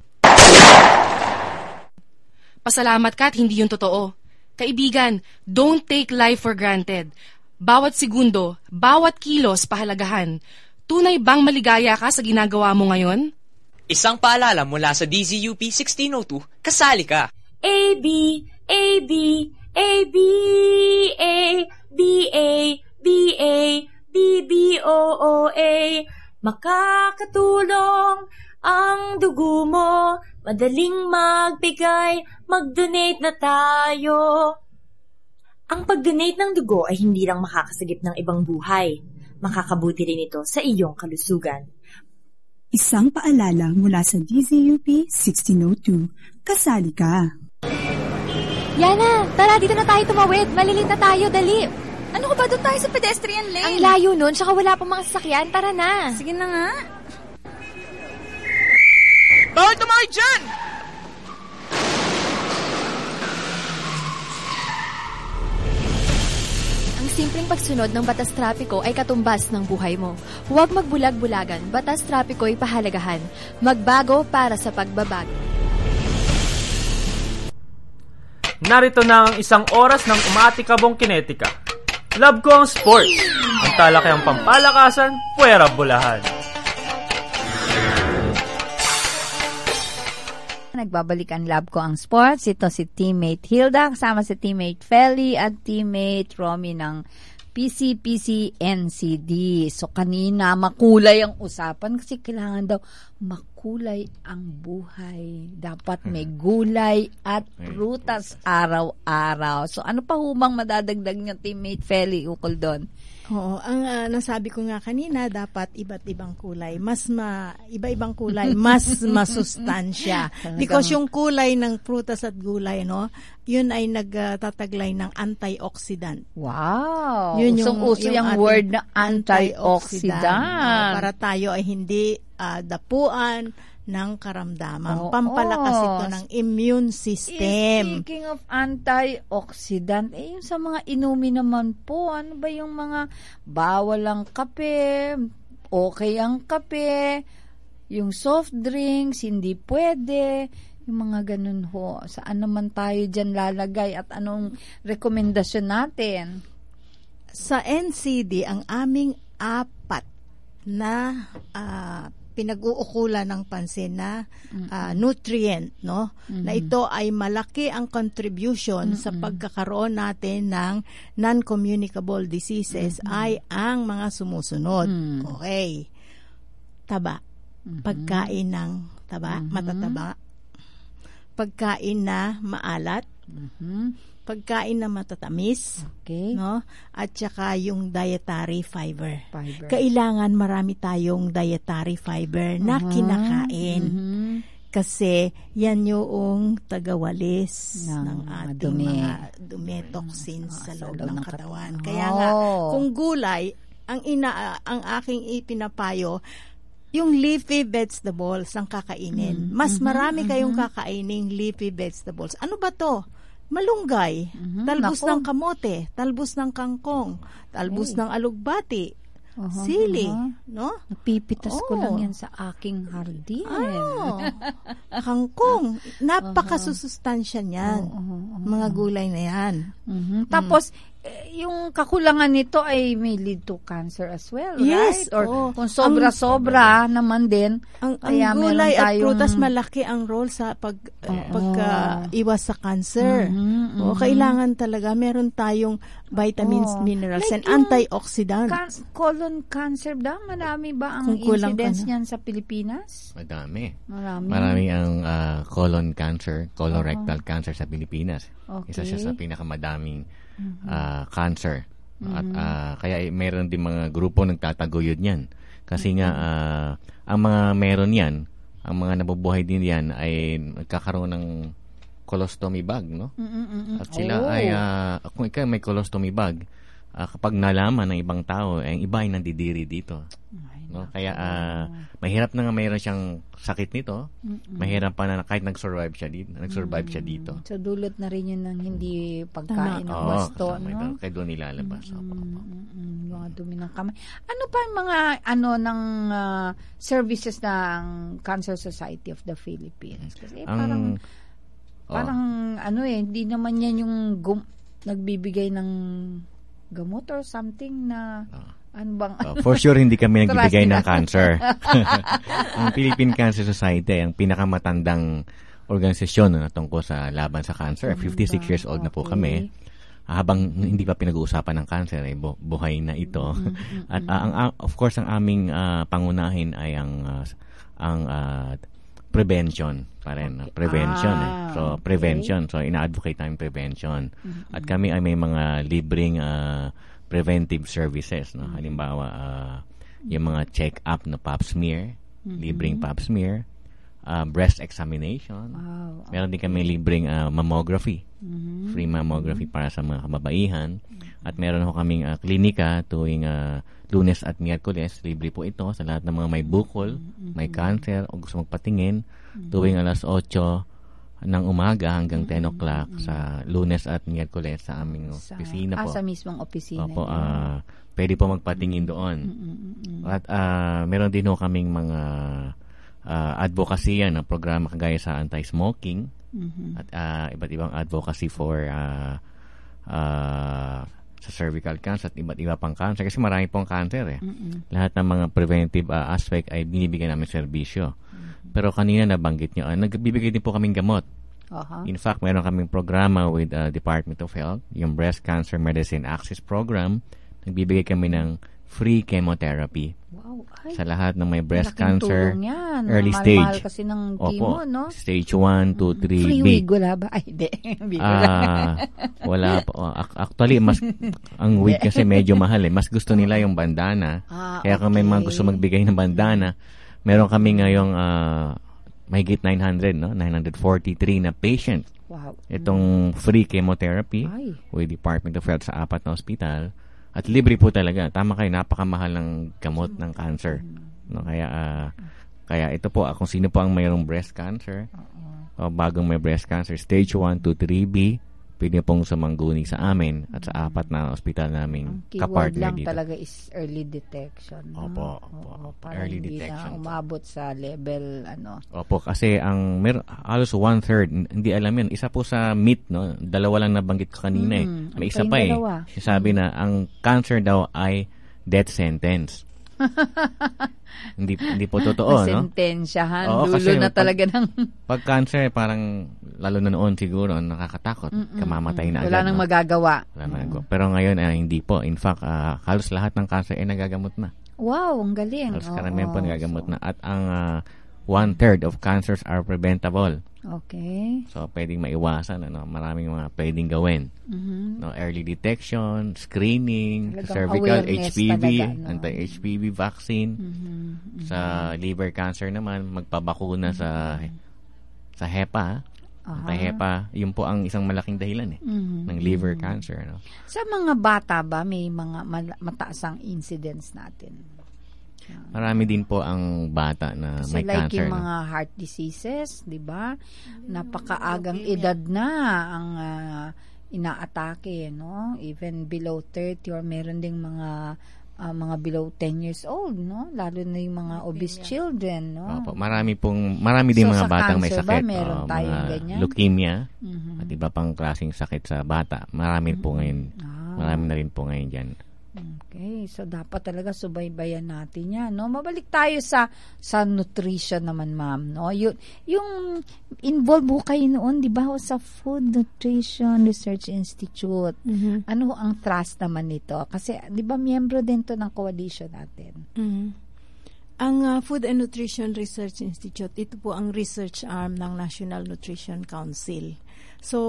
Pasalamat ka at hindi yun totoo. Kaibigan, don't take life for granted. Bawat segundo, bawat kilos pahalagahan. Tunay bang maligaya ka sa ginagawa mo ngayon? Isang paalala mula sa D Z U P sixteen oh two, kasali ka. A, B, A, B, A, B, A, B, A, B, A, B, B, O, O, A. Makakatulong ang dugo mo, madaling magbigay, mag-donate na tayo. Ang pag-donate ng dugo ay hindi lang makakasagip ng ibang buhay. Makakabuti rin ito sa iyong kalusugan. Isang paalala mula sa D Z U P sixteen oh two. Kasali ka. Yana, tara dito na tayo tumawid. Malilit na tayo, dali. Ano ka ba doon tayo sa pedestrian lane? Ang layo nun, tsaka wala pang mga sasakyan. Tara na. Sige na nga. Bawal tumakay dyan! Ang simpleng pagsunod ng batas trapiko ay katumbas ng buhay mo. Huwag magbulag-bulagan. Batas trapiko ay pahalagahan. Magbago para sa pagbabago. Narito na ang isang oras ng umaatikabong kinetika. Love ko ang sports. Ang talakayang pampalakasan, puwera bulahan. Nagbabalik ang love ko ang sports. Ito si teammate Hilda, kasama si teammate Feli at teammate Romy ng P C P C N C D. So kanina makulay ang usapan kasi kailangan daw makulay ang buhay. Dapat may gulay at prutas araw-araw. So ano pa humang madadagdag niyo teammate Feli ukol doon? Oo, ang uh, nasabi ko nga kanina, dapat iba't ibang kulay. Mas ma, iba-ibang kulay, mas masustansya. Because yung kulay ng prutas at gulay, no, yun ay nagtataglay ng antioxidant. Wow! Yun yung, uso yung, yung word na antioxidant. antioxidant. No, para tayo ay hindi uh, dapuan ng karamdaman. Oo, Pampalakas oo. ito ng immune system. Speaking of antioxidant, eh yung sa mga inumin naman po, ano ba yung mga bawal ang kape, okay ang kape, yung soft drinks, hindi pwede, yung mga ganun ho. Saan naman tayo dyan lalagay at anong rekomendasyon natin? Sa N C D, ang aming apat na uh, pinag-uukulan ng pansin na uh, nutrient, no? Mm-hmm. Na ito ay malaki ang contribution mm-hmm. sa pagkakaroon natin ng non-communicable diseases mm-hmm. ay ang mga sumusunod. Mm-hmm. Okay. Taba. Mm-hmm. Pagkain ng taba, mm-hmm. matataba. Pagkain na maalat. Mm-hmm. Pagkain na matatamis, okay. no? At saka yung dietary fiber. fiber. Kailangan marami tayong dietary fiber na uh-huh. kinakain. Uh-huh. Kasi yan yung tagawalis ng, ng ating dumi. mga dumi, toxins oh, sa loob ng katawan. Kat- Kaya nga, oh. kung gulay, ang ina ang aking ipinapayo, yung leafy vegetables ang kakainin. Mas marami kayong kakaining leafy vegetables. Ano ba to? Malunggay, mm-hmm. talbos Nako. ng kamote, talbos ng kangkong, talbos okay. ng alugbati, uh-huh, sili, uh-huh. no? Napipitas oh. ko lang yan sa aking hardin. Oh. Kangkong, napakasusustansya niyan. Uh-huh, uh-huh, uh-huh. Mga gulay na yan. Uh-huh. Tapos, yung kakulangan nito ay may lead to cancer as well, Yes, right? Or oo. kung sobra-sobra Ang- naman din, Ang, kaya ang gulay meron at tayong... prutas malaki ang role sa pag pagka-iwas sa cancer. Mhm, O mhm. kailangan talaga meron tayong vitamins, Oo. minerals, Like and yung antioxidants. Can- colon cancer daw, marami ba ang Kung kulang ka incidence na. niyan sa Pilipinas? Madami. Marami. Marami ang ah, colon cancer, colorectal cancer sa Pilipinas. Okay. Isa siya sa pinakamadaming Mhm. ah, cancer. At Mhm. ah, kaya mayroon din mga grupo nagtataguyod niyan. Kasi nga Mhm. ah, ang mga meron yan, ang mga nabubuhay din yan ay nagkakaroon ng colostomy bag, no? Mm-mm-mm. At sila Oh. ay ah, kung ikaw may colostomy bag, ah, kapag nalaman ng ibang tao, eh, ang iba ay nandidiri dito. No? Kaya ah, mahirap na nga mayroon siyang sakit nito. Mm-mm. Mahirap pa na kahit nag-survive siya dito. Nag-survive siya dito. So, dulot na rin yun ng hindi pagkain ng Oo, wasto, kasama no? ito. Kaya doon nilalabas. Opo, opo. Mm, mga dumi ng kamay. Ano pa yung mga ano ng ah, services ng Cancer Society of the Philippines? Kasi Ang- parang oh. parang ano eh, hindi naman yan yung gum- nagbibigay ng gamot or something na ano bang Oh, for sure, hindi kami nagbibigay Trust ng nila. cancer. Ang Philippine Cancer Society, ang pinakamatandang organisasyon na tungkol sa laban sa cancer. fifty-six years old na po kami. Habang hindi pa pinag-uusapan ng cancer, eh, bu- buhay na ito. At ah, ang, ah, of course, ang aming ah, pangunahin ay ang ah, ang ah, prevention pa rin. ah, Prevention. eh. Ah, So, okay. prevention. So, ina-advocate namin prevention. At kami ay may mga libreng ah, preventive services, no? Halimbawa, ah, yung mga check-up na pap smear, Mhm. libreng pap smear, ah, breast examination. Wow, Meron din kami libreng ah, mammography. Mhm. Free mammography para sa mga kababaihan. At meron ho kaming ah, klinika tuwing ah, Lunes at Miyerkules. Libre po ito sa lahat ng mga may bukol, may cancer o gusto magpatingin. Tuwing alas otso ng umaga hanggang ten o'clock sa Lunes at Miyerkules sa aming Sa, opisina ah, po. sa mismong opisina. Opo, yun. ah, pwede po magpatingin doon. At ah, meron din ho kaming mga uh, advocacy yan, ng programa kagaya sa anti-smoking Mhm. at ah, iba't ibang advocacy for ah, ah, sa cervical cancer at iba't iba pang cancer. Kasi marami pong cancer eh. Mm-mm. Lahat ng mga preventive ah, aspect ay binibigyan namin serbisyo. Pero kanina nabanggit nyo, ah, nagbibigay din po kaming gamot. Aha. In fact, meron kaming programa with uh, Department of Health, yung Breast Cancer Medicine Access Program. Nagbibigay kami ng free chemotherapy. Wow, ay, sa lahat ng may breast malaking cancer, tulong yan. early Mahal-mahal stage. kasi ng Opo, chemo, no? stage one, two, three, Free B. wig, wala ba? Ay, hindi. Biro lang. Ah, wala po. Oh, ac- actually, mas ang wig kasi medyo mahal eh. Mas gusto nila yung bandana. Ah, Kaya kung may mga gusto magbigay ng bandana, meron kami ngayong uh, mahigit nine hundred, no? nine forty-three na patient. Wow. Itong free chemotherapy Ay. with Department of Health sa apat na ospital. At libre po talaga. Tama kayo, napakamahal ng gamot ng cancer. No, kaya ah, kaya ito po, ah, kung sino po ang mayroong breast cancer, o bagong may breast cancer, stage one, two, three, B, pwede pong sumangguni sa amin at sa apat na ospital namin Keyword kapartner lang dito. talaga is early detection. No? Opo, opo, Oo, opo. para Early hindi detection na po. umabot sa level, ano. Opo, kasi ang mer halos one-third, hindi alam yun. Isa po sa myth, no? Dalawa lang nabanggit ko kanina Mm, eh. ano May pa isa yung pa eh. dalawa? Sabi na, ang cancer daw ay death sentence. hindi hindi po totoo, no? Masentensyahan. Oo, Dulo kasi na pag- talaga ng... Pag cancer, parang, lalo na noon siguro, nakakatakot. Mm-mm, Kamamatay na mm. agad. Wala nang no? magagawa. Wala nang magagawa. Pero ngayon, ah, hindi po. In fact, ah, halos lahat ng cancer ay nagagamot na. Wow, ang galing. Halos Oo. karamihan po nagagamot na. At ang ah, one-third of cancers are preventable. Okay. So, pwedeng maiwasan. Ano? Maraming mga pwedeng gawin. Mhm. No, early detection, screening, Talagang cervical, awareness H P V, talaga, no? anti-H P V vaccine. Mhm, Sa liver cancer naman, magpabakuna sa sa HEPA. Aha. Anti-HEPA, yun po ang isang malaking dahilan eh, Mhm, ng liver mhm. cancer. No? Sa mga bata ba, may mga mal- mataas ang incidence natin? Marami din po ang bata na Kasi may like cancer. yung no? mga heart diseases, di ba? Napakaagang edad na ang ah, inaatake, no? Even below thirty or meron ding mga ah, mga below ten years old, no? Lalo na yung mga obese children, no? Opo, marami pong marami din So, mga sa batang may cancer ba, sakit. meron Oo, tayong mga ganyan? leukemia Mhm. at iba pang klaseng sakit sa bata. Marami po ngayon Marami na rin po ngayon dyan. Okay, so dapat talaga subaybayan natin yan, no? Mabalik tayo sa sa nutrition naman, ma'am, no? Yung, yung involved ho kayo noon, di ba, sa Food Nutrition Research Institute. Mm-hmm. Ano ang trust naman nito? Kasi, di ba, miyembro din to ng coalition natin? Mm-hmm. Ang uh, Food and Nutrition Research Institute, ito po ang research arm ng National Nutrition Council. So,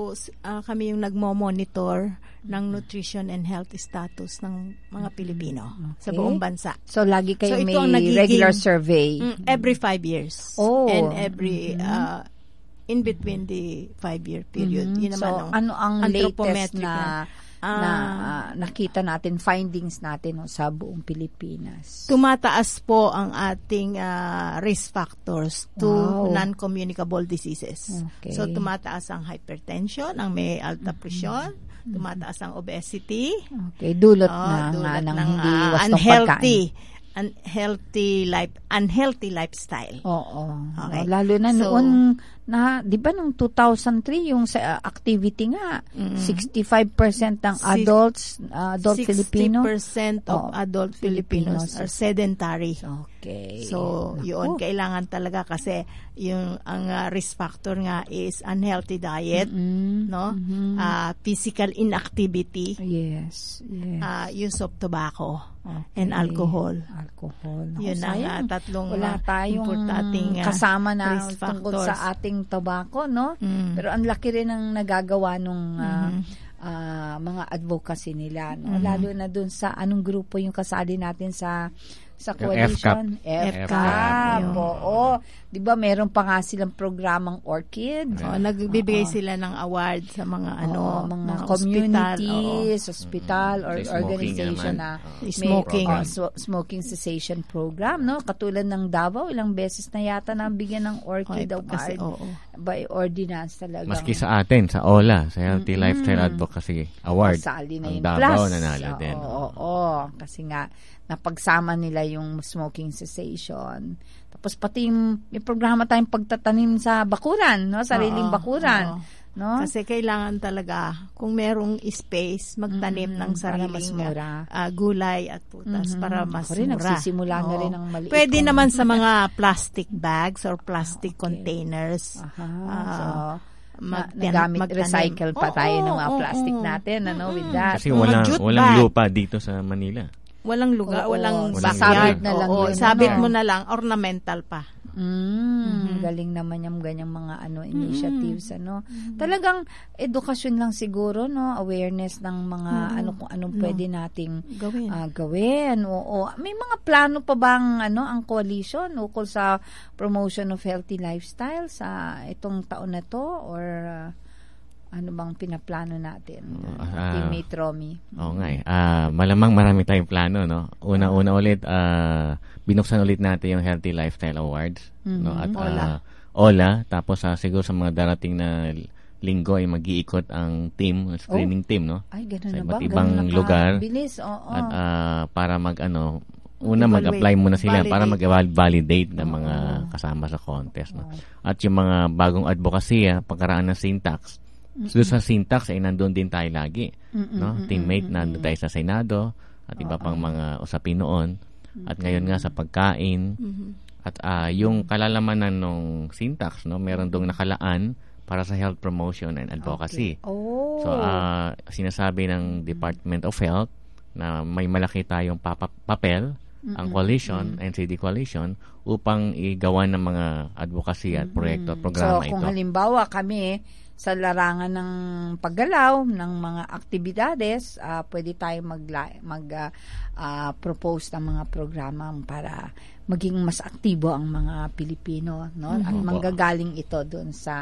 uh, kami yung nagmo-monitor ng nutrition and health status ng mga Pilipino okay. sa buong bansa. So, lagi kayo so, may nagiging, regular survey? Mm, every five years. Oh. And every, mm-hmm. uh, in between the five-year period. Mm-hmm. Yun naman, so, no, ano ang latest na, na, na uh, nakita natin, findings natin no, sa buong Pilipinas? Tumataas po ang ating uh, risk factors to wow. non-communicable diseases. Okay. So, tumataas ang hypertension, ang may alta presyon, mm-hmm. tumataas ang obesity. Okay, dulot oh, na dulot nga ng ng hindi uh, wastong unhealthy pagkain. unhealthy life unhealthy lifestyle. Oo. Okay. Lalo na so, noon na 'di ba nung two thousand three yung sa uh, activity nga mm-hmm. sixty-five percent ng adults uh, adult Filipino sixty percent of oh, adult Filipinos, Filipinos are sedentary. Okay. So, yun kailangan talaga kasi yung ang uh, risk factor nga is unhealthy diet, mm-hmm. no? Mm-hmm. Uh, physical inactivity. Yes. Yes. Uh, use of tobacco okay. and alcohol. Alcohol. Yun ang uh, tatlong wala tayong importanteng uh, kasama na risk tungkol factors sa ating tobacco, no? Mm. Pero ang laki rin ng nagagawa nung uh, mm-hmm. uh, mga advocacy nila, no? Mm-hmm. Lalo na dun sa anong grupo yung kasali natin sa sa coalition. F C A P. Oo. Di ba meron pa nga silang programang Orchid? Oh, nagbibigay Oo. sila ng award sa mga ano, Oo, mga, mga communities, hospital, or mm-hmm. organization na may smoking, uh, so, smoking cessation program, no? Katulad ng Davao, ilang beses na yata nabigyan ng Orchid oh, Award kasi, oh, oh. by ordinance talaga. Maski sa atin, sa O L A, sa Healthy mm-hmm. Lifestyle Advocacy Award, kasali na ang yung Davao plus. nanalo din. Oo, oo, oo. Kasi nga, napagsama nila yung smoking cessation. Tapos pati yung, may programa tayong pagtatanim sa bakuran, no? Sariling oo, bakuran. Oo. No? Kasi kailangan talaga, kung merong space, magtanim mm-hmm. ng sariling uh, gulay at putas mm-hmm. para mas Ako rin, mura. nagsisimula oo. na rin ang maliit. Pwede naman sa mga plastic bags or plastic okay. containers. Aha, uh, so, mag, nagamit, mag recycle pa tayo oh, ng mga oh, plastic oh, natin, oh, ano, oh, with that. Kasi walang, walang lupa dito sa Manila. Walang lugar, Oo, walang backyard na lang Oo, yun. Sabit ano? mo na lang, ornamental pa. Mm, mm-hmm. Galing naman yung ganyang mga ano initiatives, mm-hmm. ano. Mm-hmm. Talagang edukasyon lang siguro, no, awareness ng mga mm-hmm. ano kung anong no. pwede nating gawin. Uh, gawin. Oo. May mga plano pa bang ano ang coalition ukol sa promotion of healthy lifestyle sa itong taon na to, or uh, ano bang pinaplano natin, uh, uh, Teammate Romy? Oo nga eh. Uh, malamang marami tayong plano, no? Una-una ulit, uh, binuksan ulit natin yung Healthy Lifestyle Awards. Mm-hmm. No? At, Ola. Uh, Ola. Tapos uh, siguro sa mga darating na linggo ay mag-iikot ang team, screening oh. team, no? Ay, ganun sa na iba't ba? ibang lugar. Bilis, oo. At uh, para mag, ano, una mag-apply muna sila validate. Para mag-validate ng mga kasama sa contest. No? At yung mga bagong advokasya, pagkaraan ng syntax, so doon sa syntax ay nandun din tayo lagi, mm-mm, no? Teammate, mm-mm, nandun tayo sa Senado at iba pang mga usapin noon. At ngayon nga sa pagkain. Mm-hmm. At uh, yung kalalamanan ng syntax, no, meron dong nakalaan para sa health promotion and advocacy. Okay. Oh. So uh, sinasabi ng Department of Health na may malaki tayong papa- papel mm-hmm. ang coalition, mm-hmm. N C D coalition, upang igawa ng mga advocacy at proyekto at programa ito. So kung halimbawa kami sa larangan ng paggalaw ng mga aktibidades, uh, pwede tayong mag, mag uh, uh, propose ng mga programa para maging mas aktibo ang mga Pilipino, no? Mm-hmm. At manggagaling ito doon sa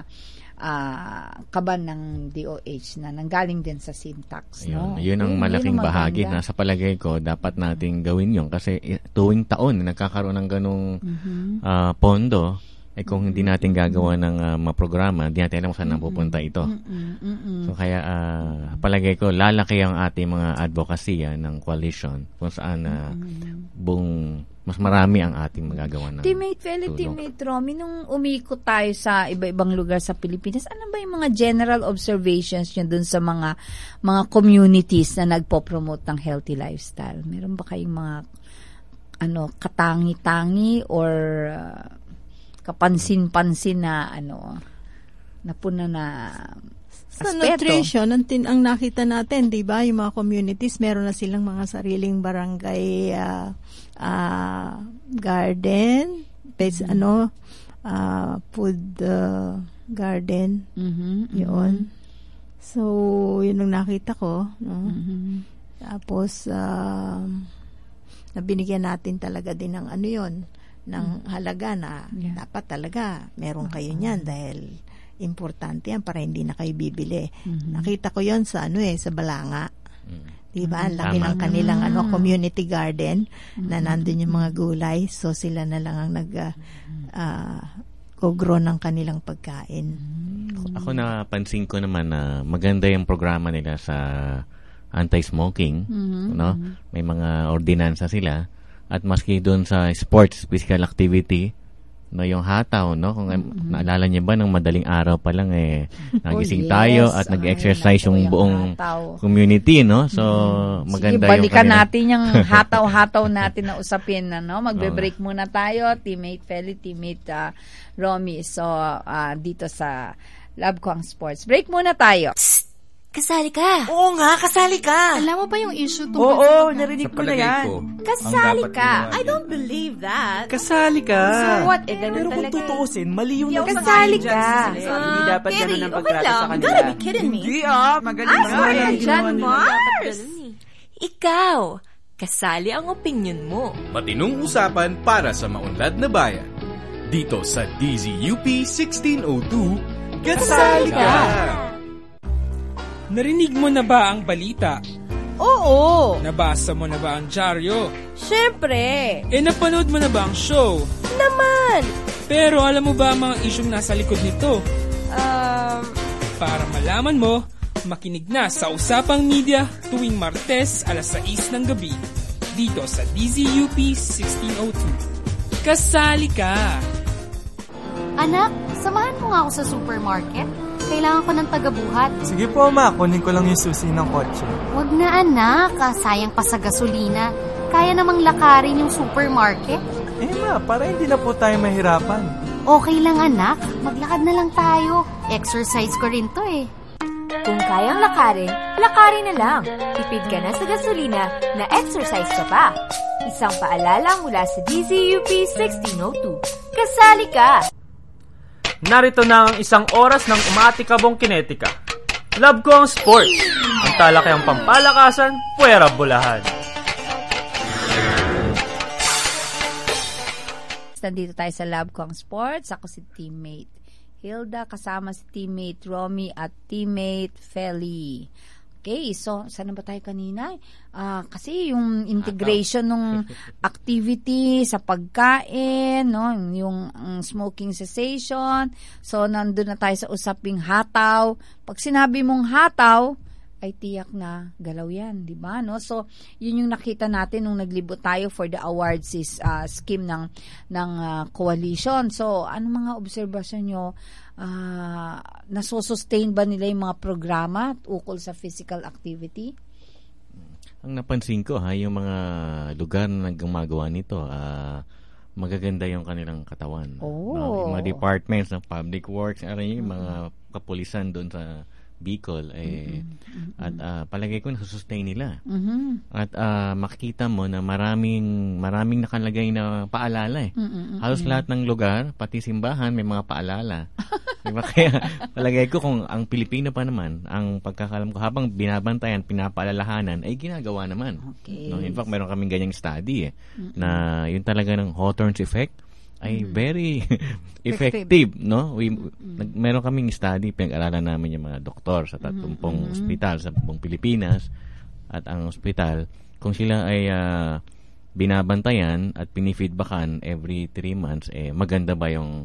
uh, kaban ng D O H na nanggaling din sa syntax. Yun, no? yun ang yun, malaking yun bahagi na sa palagay ko dapat nating gawin yun kasi tuwing taon nagkakaroon ng ganung mm-hmm. uh, pondo Eh kung hindi natin gagawa ng uh, mga programa, hindi natin alam kung saan mm-hmm. napupunta ito. Mm-mm. Mm-mm. So kaya uh, palagay ko lalaki ang ating mga advocacy uh, ng coalition kung saan uh, mm-hmm. buong mas marami ang ating magagawa ng Teammate Feli, Teammate Romy, nung umikot tayo sa iba-ibang lugar sa Pilipinas, ano ba yung mga general observations nyo dun sa mga mga communities na nagpo-promote ng healthy lifestyle? Meron ba kayong mga ano katangi-tangi or uh, kapansin-pansin na ano na puna na sa aspeto? Nutrition, ang, tin- ang nakita natin, di ba, yung mga communities, meron na silang mga sariling barangay uh, uh, garden, base, mm-hmm. ano, uh, food uh, garden, mm-hmm, yun. Mm-hmm. So, yun ang nakita ko. No? Mm-hmm. Tapos, uh, nabinigyan natin talaga din ng ano yun, ng mm-hmm. halaga na yeah. dapat talaga meron kayo niyan dahil importante yan para hindi na kayo bibili. Mm-hmm. Nakita ko yon sa ano eh, sa Balanga. Mm-hmm. Diba? Ang laki ng kanilang ano, community garden mm-hmm. na nandun yung mga gulay. So, sila na lang ang nag uh, uh, go-grow ng kanilang pagkain. Mm-hmm. Ako napansin ko naman na maganda yung programa nila sa anti-smoking. Mm-hmm. No? May mga ordinansa sila. At maski doon sa sports, physical activity, no, yung hataw, no, kung mm-hmm. naalala niyo ba ng madaling araw pa lang eh nagising oh, yes. tayo at nag-exercise oh, yung buong hataw. Community, no, so mm-hmm. maganda. Sige, balikan yung natin yung hataw-hataw natin na usapin na, no, magbe-break oh. muna tayo, teammate Feli, teammate uh, Romy, so uh, dito sa Love ko ang Sports. Break muna tayo. Psst! Kasali ka. Oo nga, kasali ka. Alam mo ba yung issue tungkol Oo, sa... Oo, narinig ko na yan. Ko, kasali ka. I don't believe that. Kasali ka. So what? Eh, ganun Pero talaga. Pero kung tutuusin, mali yung kasali ka. Uh, Hindi dapat Kerry, ganun ang okay pagtrato lang. sa kanila. You gotta be kidding me. Hindi ah, magaling ah, na. Ah, John Mars. Ikaw, kasali ang opinion mo. Matinong usapan para sa maunlad na bayan. Dito sa D Z U P sixteen oh two, kasali ka! Narinig mo na ba ang balita? Oo! Nabasa mo na ba ang dyaryo? Siyempre! Eh, napanood mo na ba ang show? Naman! Pero alam mo ba ang mga isyong nasa likod nito? Um... Para malaman mo, makinig na sa Usapang Media tuwing Martes alas sais ng gabi dito sa D Z U P sixteen oh two. Kasali ka! Anak, samahan mo nga ako sa supermarket. Kailangan ko ng tagabuhat. Sige po, ma. Kunin ko lang yung susi ng kotse. Huwag na, anak. Sayang pa sa gasolina. Kaya namang lakarin yung supermarket. Eh, ma, para hindi na po tayo mahirapan. Okay lang, anak. Maglakad na lang tayo. Exercise ko rin to eh. Kung kayang lakarin, lakarin na lang. Tipid ka na sa gasolina, na exercise ka pa. Isang paalala mula sa D Z U P sixteen oh two. Kasali ka! Narito na ang isang oras ng umaatikabong kinetika. Love ko ang sports. Ang talakayang pampalakasan, puwera bulahan. Nandito tayo sa Love ko ang Sports. Ako si teammate Hilda, kasama si teammate Romy at teammate Feli. Okay, so saan ba tayo kanina? Uh, kasi yung integration ng activity sa pagkain, no, yung um, smoking cessation. So nandun na tayo sa usaping hataw. Pag sinabi mong hataw, ay tiyak na galaw yan, di ba? No? So, yun yung nakita natin nung naglibot tayo for the awards is, uh, scheme ng, ng uh, coalition. So, ano mga obserbasyon nyo? Uh, nasusustain ba nila yung mga programa ukol sa physical activity? Ang napansin ko, ha, yung mga lugar na gumagawa nito, uh, magaganda yung kanilang katawan. Oh. No? Yung mga departments ng public works, ano yung mga kapulisan doon sa Bicol eh mm-hmm. at uh, palagay ko nasusustain nila. Mm-hmm. At uh, makikita mo na maraming maraming nakalagay na paalala eh. Mm-hmm. Halos lahat ng lugar, pati simbahan may mga paalala. Diba? Kaya palagay ko kung ang Pilipino pa naman, ang pagkakalam ko habang binabantayan, pinapaalalahanan ay ginagawa naman. Okay. No, in fact, meron kaming ganyang study eh mm-hmm. na yun talaga ng Hawthorne's effect ay mm-hmm. very effective, no? We mm-hmm. nag, meron kaming study, pinag-aralan namin yung mga doktor sa tatlumpong mm-hmm. ospital sa buong Pilipinas at ang ospital, kung sila ay uh, binabantayan at pinifeedbackan every three months, eh maganda ba yung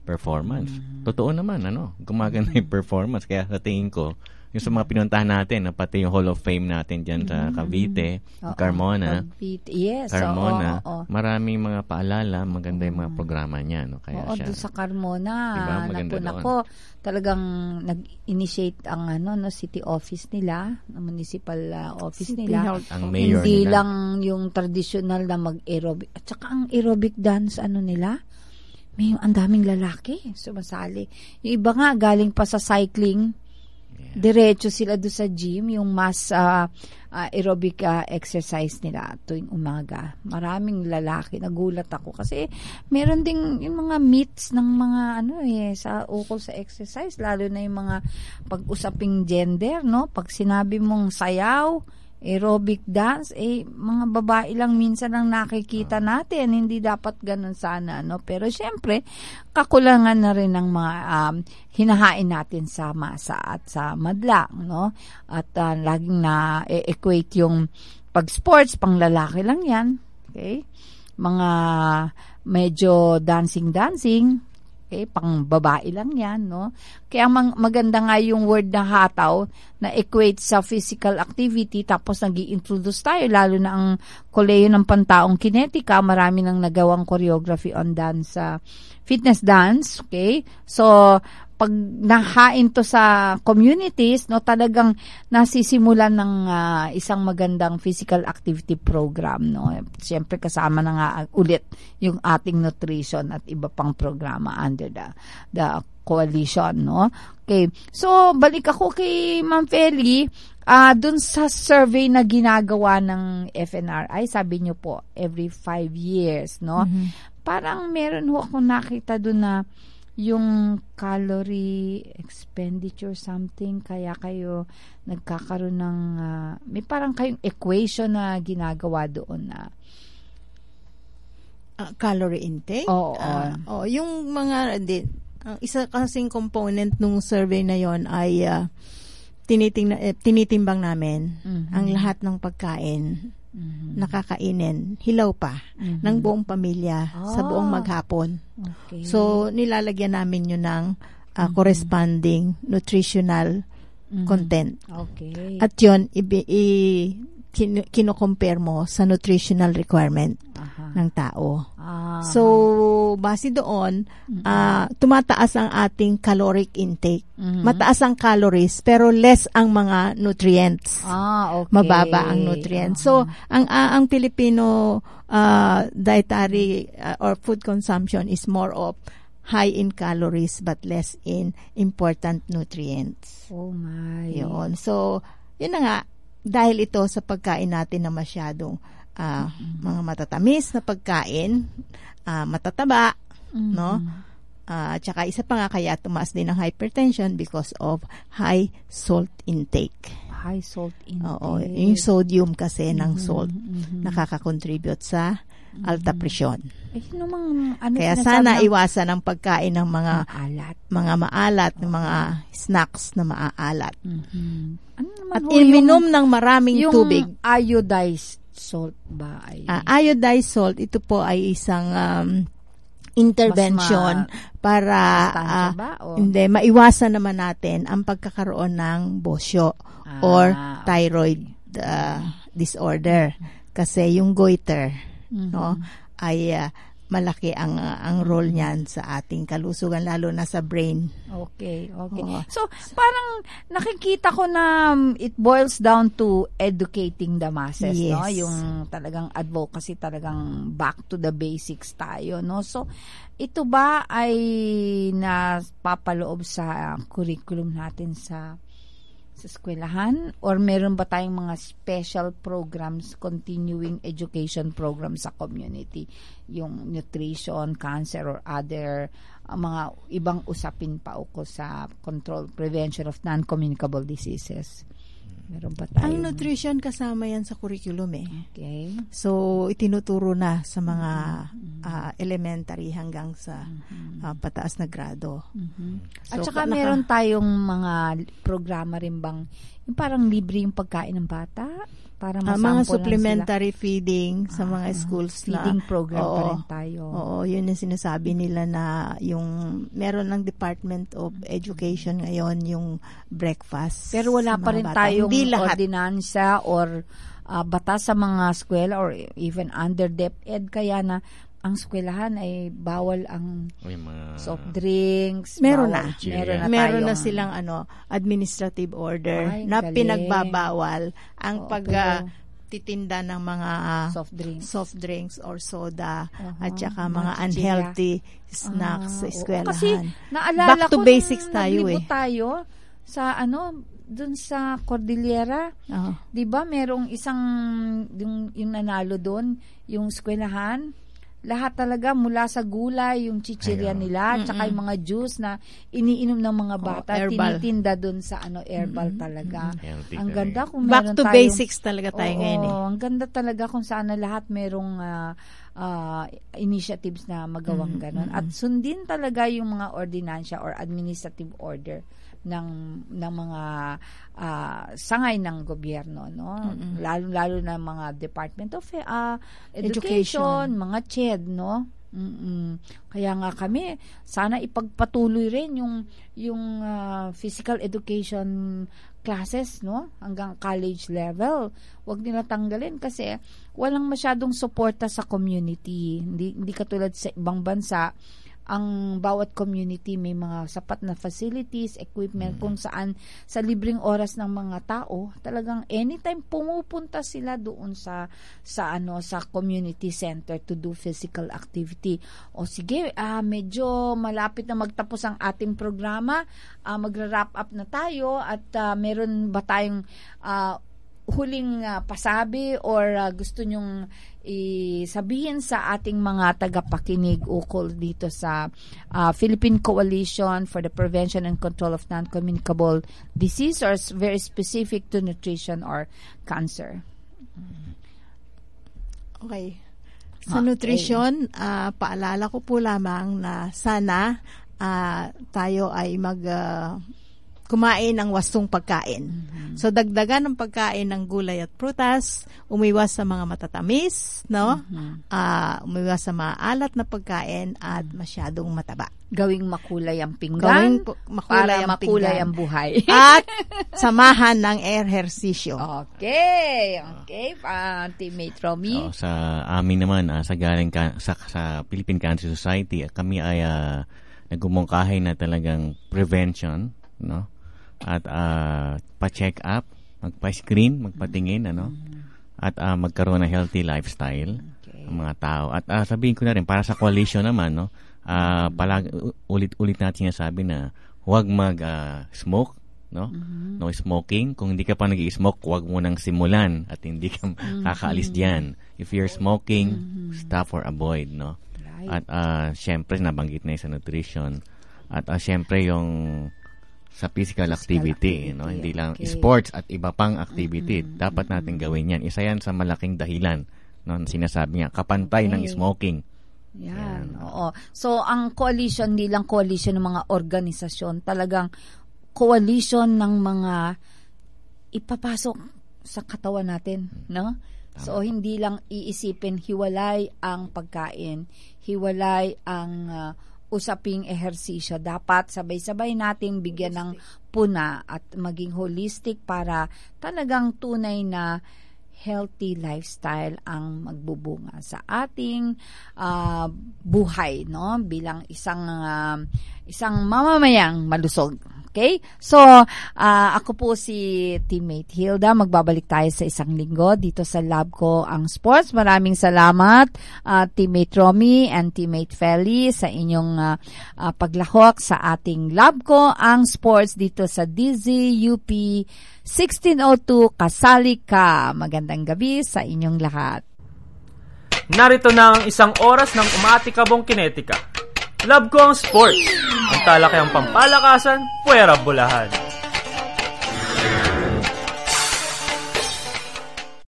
performance. Totoo naman, ano, gumaganda yung performance. Kaya sa tingin ko, yung sa mga pinuntahan natin, na pati yung Hall of Fame natin dyan sa Cavite, Oo, Carmona, Cavite. Yes, Carmona, oo, oo. maraming mga paalala, maganda yung mga programa niya. No? Kaya Oo, siya, doon sa Carmona, diba, maganda naku, doon. nako, talagang nag-initiate ang ano, no, city office nila, ang municipal uh, office City nila. Health. Ang mayor Hindi nila. lang yung traditional na mag-aerobic. At saka ang aerobic dance, ano nila, may ang daming lalaki sumasali. Yung iba nga, galing pa sa cycling, diretso sila doon sa gym, yung mass uh, uh, aerobic uh, exercise nila tuwing umaga. Maraming lalaki. Nagulat ako kasi meron ding yung mga myths ng mga ano eh, sa ukol sa exercise, lalo na yung mga pag-usaping gender, no? Pag sinabi mong sayaw, aerobic dance, eh, mga babae lang minsan ang nakikita natin. Hindi dapat ganun sana, no? Pero syempre, kakulangan na rin ng mga um, hinahain natin sa masa at sa madla, no? At uh, laging na-equate yung pag-sports, pang lalaki lang yan. Okay? Mga medyo dancing-dancing, okay, pang babae lang yan, no? Kaya mang, maganda nga yung word na hataw na equate sa physical activity, tapos nag-i-introduce tayo, lalo na ang Kolehiyo ng Pantaong Kinetika, marami nang nagawang choreography on dance, uh, fitness dance, okay? So, pag nahain to sa communities, no, talagang nasisimulan ng uh, isang magandang physical activity program, no. Siyempre kasama na nga ulit yung ating nutrition at iba pang programa under the the coalition, no. Okay. So balik ako kay Ma'am Feli, uh, dun sa survey na ginagawa ng F N R I, sabi niyo po every five years, no. Mm-hmm. Parang meron ho ako nakita dun na yung calorie expenditure something, kaya kayo nagkakaroon ng uh, may parang kayong equation na ginagawa doon na uh, calorie intake. Oo. Uh, oh, yung mga din ang isa kasing component nung survey na yon ay uh, tinitingnan eh, tinitimbang namin mm-hmm. ang lahat ng pagkain mm-hmm. nakakainin, hilaw pa, mm-hmm. ng buong pamilya oh. sa buong maghapon. Okay. So, nilalagyan namin yun ng uh, mm-hmm. corresponding nutritional mm-hmm. content. Okay. At yun, i- i- kin- kino-compare mo sa nutritional requirement Aha. ng tao. Ah. So, base doon, mm-hmm. uh, tumataas ang ating caloric intake. Mm-hmm. Mataas ang calories, pero less ang mga nutrients. Ah, okay. Mababa ang nutrients. Uh-huh. So, ang uh, ang Filipino uh, dietary uh, or food consumption is more of high in calories but less in important nutrients. Oh my. Yun. So, yun na nga, dahil ito sa pagkain natin na masyadong uh, mm-hmm. mga matatamis na pagkain, uh, matataba, mm-hmm. no? Uh, tsaka isa pa nga kaya tumaas din ang hypertension because of high salt intake. High salt intake. Oo, yung sodium kasi mm-hmm. ng salt mm-hmm. nakaka-contribute sa mm-hmm. alta presyon. Eh, namang, ano kaya sana ng... iwasan ang pagkain ng mga maalat, mga maalat, ng mga snacks na maaalat. Mm-hmm. Ano naman at iminom ng maraming yung tubig. Iodized salt ba? Ay... Uh, iodized salt, ito po ay isang um, intervention ma- para uh, ba, hindi maiwasan naman natin ang pagkakaroon ng bosyo ah, or thyroid uh, disorder kasi yung goiter mm-hmm. no ay uh, malaki ang uh, ang role niyan sa ating kalusugan lalo na sa brain. Okay, okay. Oh. So parang nakikita ko na um, it boils down to educating the masses, yes. no? Yung talagang advocacy, talagang back to the basics tayo, no? So ito ba ay napapaloob sa curriculum natin sa sa eskwelahan or meron ba tayong mga special programs, continuing education programs sa community, yung nutrition, cancer or other uh, mga ibang usapin pa ukol sa control, prevention of non-communicable diseases? Meron ba tayo? Ang nutrition kasama yan sa curriculum eh. Okay. So, itinuturo na sa mga mm-hmm. uh, elementary hanggang sa mm-hmm. uh, pataas na grado. Mm-hmm. So, at saka naka, meron tayong mga programa rin bang, yung parang libre yung pagkain ng bata para uh, masample mga supplementary feeding sa mga uh, schools feeding na feeding program oo, pa rin tayo. Oo, yun yung sinasabi nila na yung meron ng Department of Education ngayon yung breakfast. Pero wala pa rin bata. tayong lahat. ordinansa or uh, batas sa mga eskwela or even under DepEd kaya na ang eskwelahan ay bawal ang Uy, mga... soft drinks. Meron bawal, na. Meron na, meron tayong, na silang ano administrative order ay, na galing. pinagbabawal ang Oo, pag pero, titinda ng mga soft drinks, soft drinks or soda uh-huh, at saka mga unhealthy snacks uh, sa eskwelahan. Kasi naalala Back to ko basics tayo eh. tayo sa ano dun sa Cordillera. Uh-huh. 'Di ba merong isang yung, yung nanalo doon, yung eskwelahan. Lahat talaga mula sa gulay, yung chichirya nila, at saka yung mga juice na iniinom ng mga bata, oh, tinitinda doon sa ano herbal mm-hmm. talaga. Mm-hmm. Ang ganda kung back meron to tayong, basics talaga tayo oo, ngayon eh. Ang ganda talaga kung saan na lahat merong uh, uh, initiatives na magawang mm-hmm. ganon. At sundin talaga yung mga ordinansya or administrative order ng ng mga uh, sangay ng gobyerno, no, mm-hmm. lalo lalo na mga Department of uh, Education, Education, mga C H E D, no. Mm-mm. Kaya nga kami sana ipagpatuloy rin yung yung uh, physical education classes, no, hanggang college level. Huwag nila tanggalin kasi walang masyadong suporta sa community. Hindi hindi katulad sa ibang bansa. Ang bawat community may mga sapat na facilities, equipment, mm-hmm. kung saan sa libreng oras ng mga tao, talagang anytime pumupunta sila doon sa sa ano sa community center to do physical activity. O sige, uh, medyo malapit na magtapos ang ating programa, uh, magra-wrap up na tayo at uh, meron ba tayong uh, huling uh, pasabi or uh, gusto nyong isabihin sa ating mga tagapakinig ukol dito sa uh, Philippine Coalition for the Prevention and Control of Non-Communicable Disease or very specific to nutrition or cancer? Okay. Sa okay. nutrition, uh, paalala ko po lamang na sana uh, tayo ay mag uh, kumain ng wastong pagkain. Mm-hmm. So dagdagan ng pagkain ng gulay at prutas, umiwas sa mga matatamis, no? Mm-hmm. Uh, umiwas sa maalat na pagkain at masyadong mataba. Gawing makulay ang pinggan Gawing pu- makulay para ang makulay pinggan. ang buhay. At samahan ng ehersisyo. Okay. Okay, uh, teammate Romy. So, sa amin naman, uh, sa galing ka, sa, sa Philippine Cancer Society, kami ay uh, nagumungkahay na talagang prevention, no? At uh, pa-check up, magpa-screen, magpatingin, ano, at uh, magkaroon ng healthy lifestyle okay. ang mga tao. At uh, sabihin ko na rin, para sa coalition naman, no, uh, palag, ulit-ulit natin sinasabi na huwag mag-smoke, uh, no, mm-hmm. no smoking. Kung hindi ka pa nag-i-smoke, huwag mo nang simulan at hindi ka mm-hmm. kakaalis diyan. If you're smoking, mm-hmm. stop or avoid, no. Right. At uh, syempre, nabanggit na sa nutrition. At uh, syempre, yung sa physical, physical activity, activity, no? Hindi lang okay. sports at iba pang activity. Mm-hmm. Dapat natin gawin yan. Isa yan sa malaking dahilan, no? Sinasabi niya, kapantay okay. ng smoking. Yan, yan. Oo. So, ang coalition, hindi lang coalition ng mga organisasyon, talagang coalition ng mga ipapasok sa katawan natin, no? Tama. So, hindi lang iisipin, hiwalay ang pagkain, hiwalay ang uh, usaping ehersisyo. Dapat sabay-sabay nating bigyan ng puna at maging holistic para talagang tunay na healthy lifestyle ang magbubunga sa ating uh, buhay, no, bilang isang uh, isang mamamayang malusog. Okay? So, uh, ako po si Teammate Hilda. Magbabalik tayo sa isang linggo dito sa Lab Ko Ang Sports. Maraming salamat, uh, Teammate Romy and Teammate Feli, sa inyong uh, uh, paglahok sa ating Lab Ko Ang Sports dito sa D Z U P sixteen oh two Kasali Ka. Magandang gabi sa inyong lahat. Narito na ang isang oras ng umaatikabong kinetika. Love Ko Ang Sports, ang talakayang pampalakasan, puwera bulahan.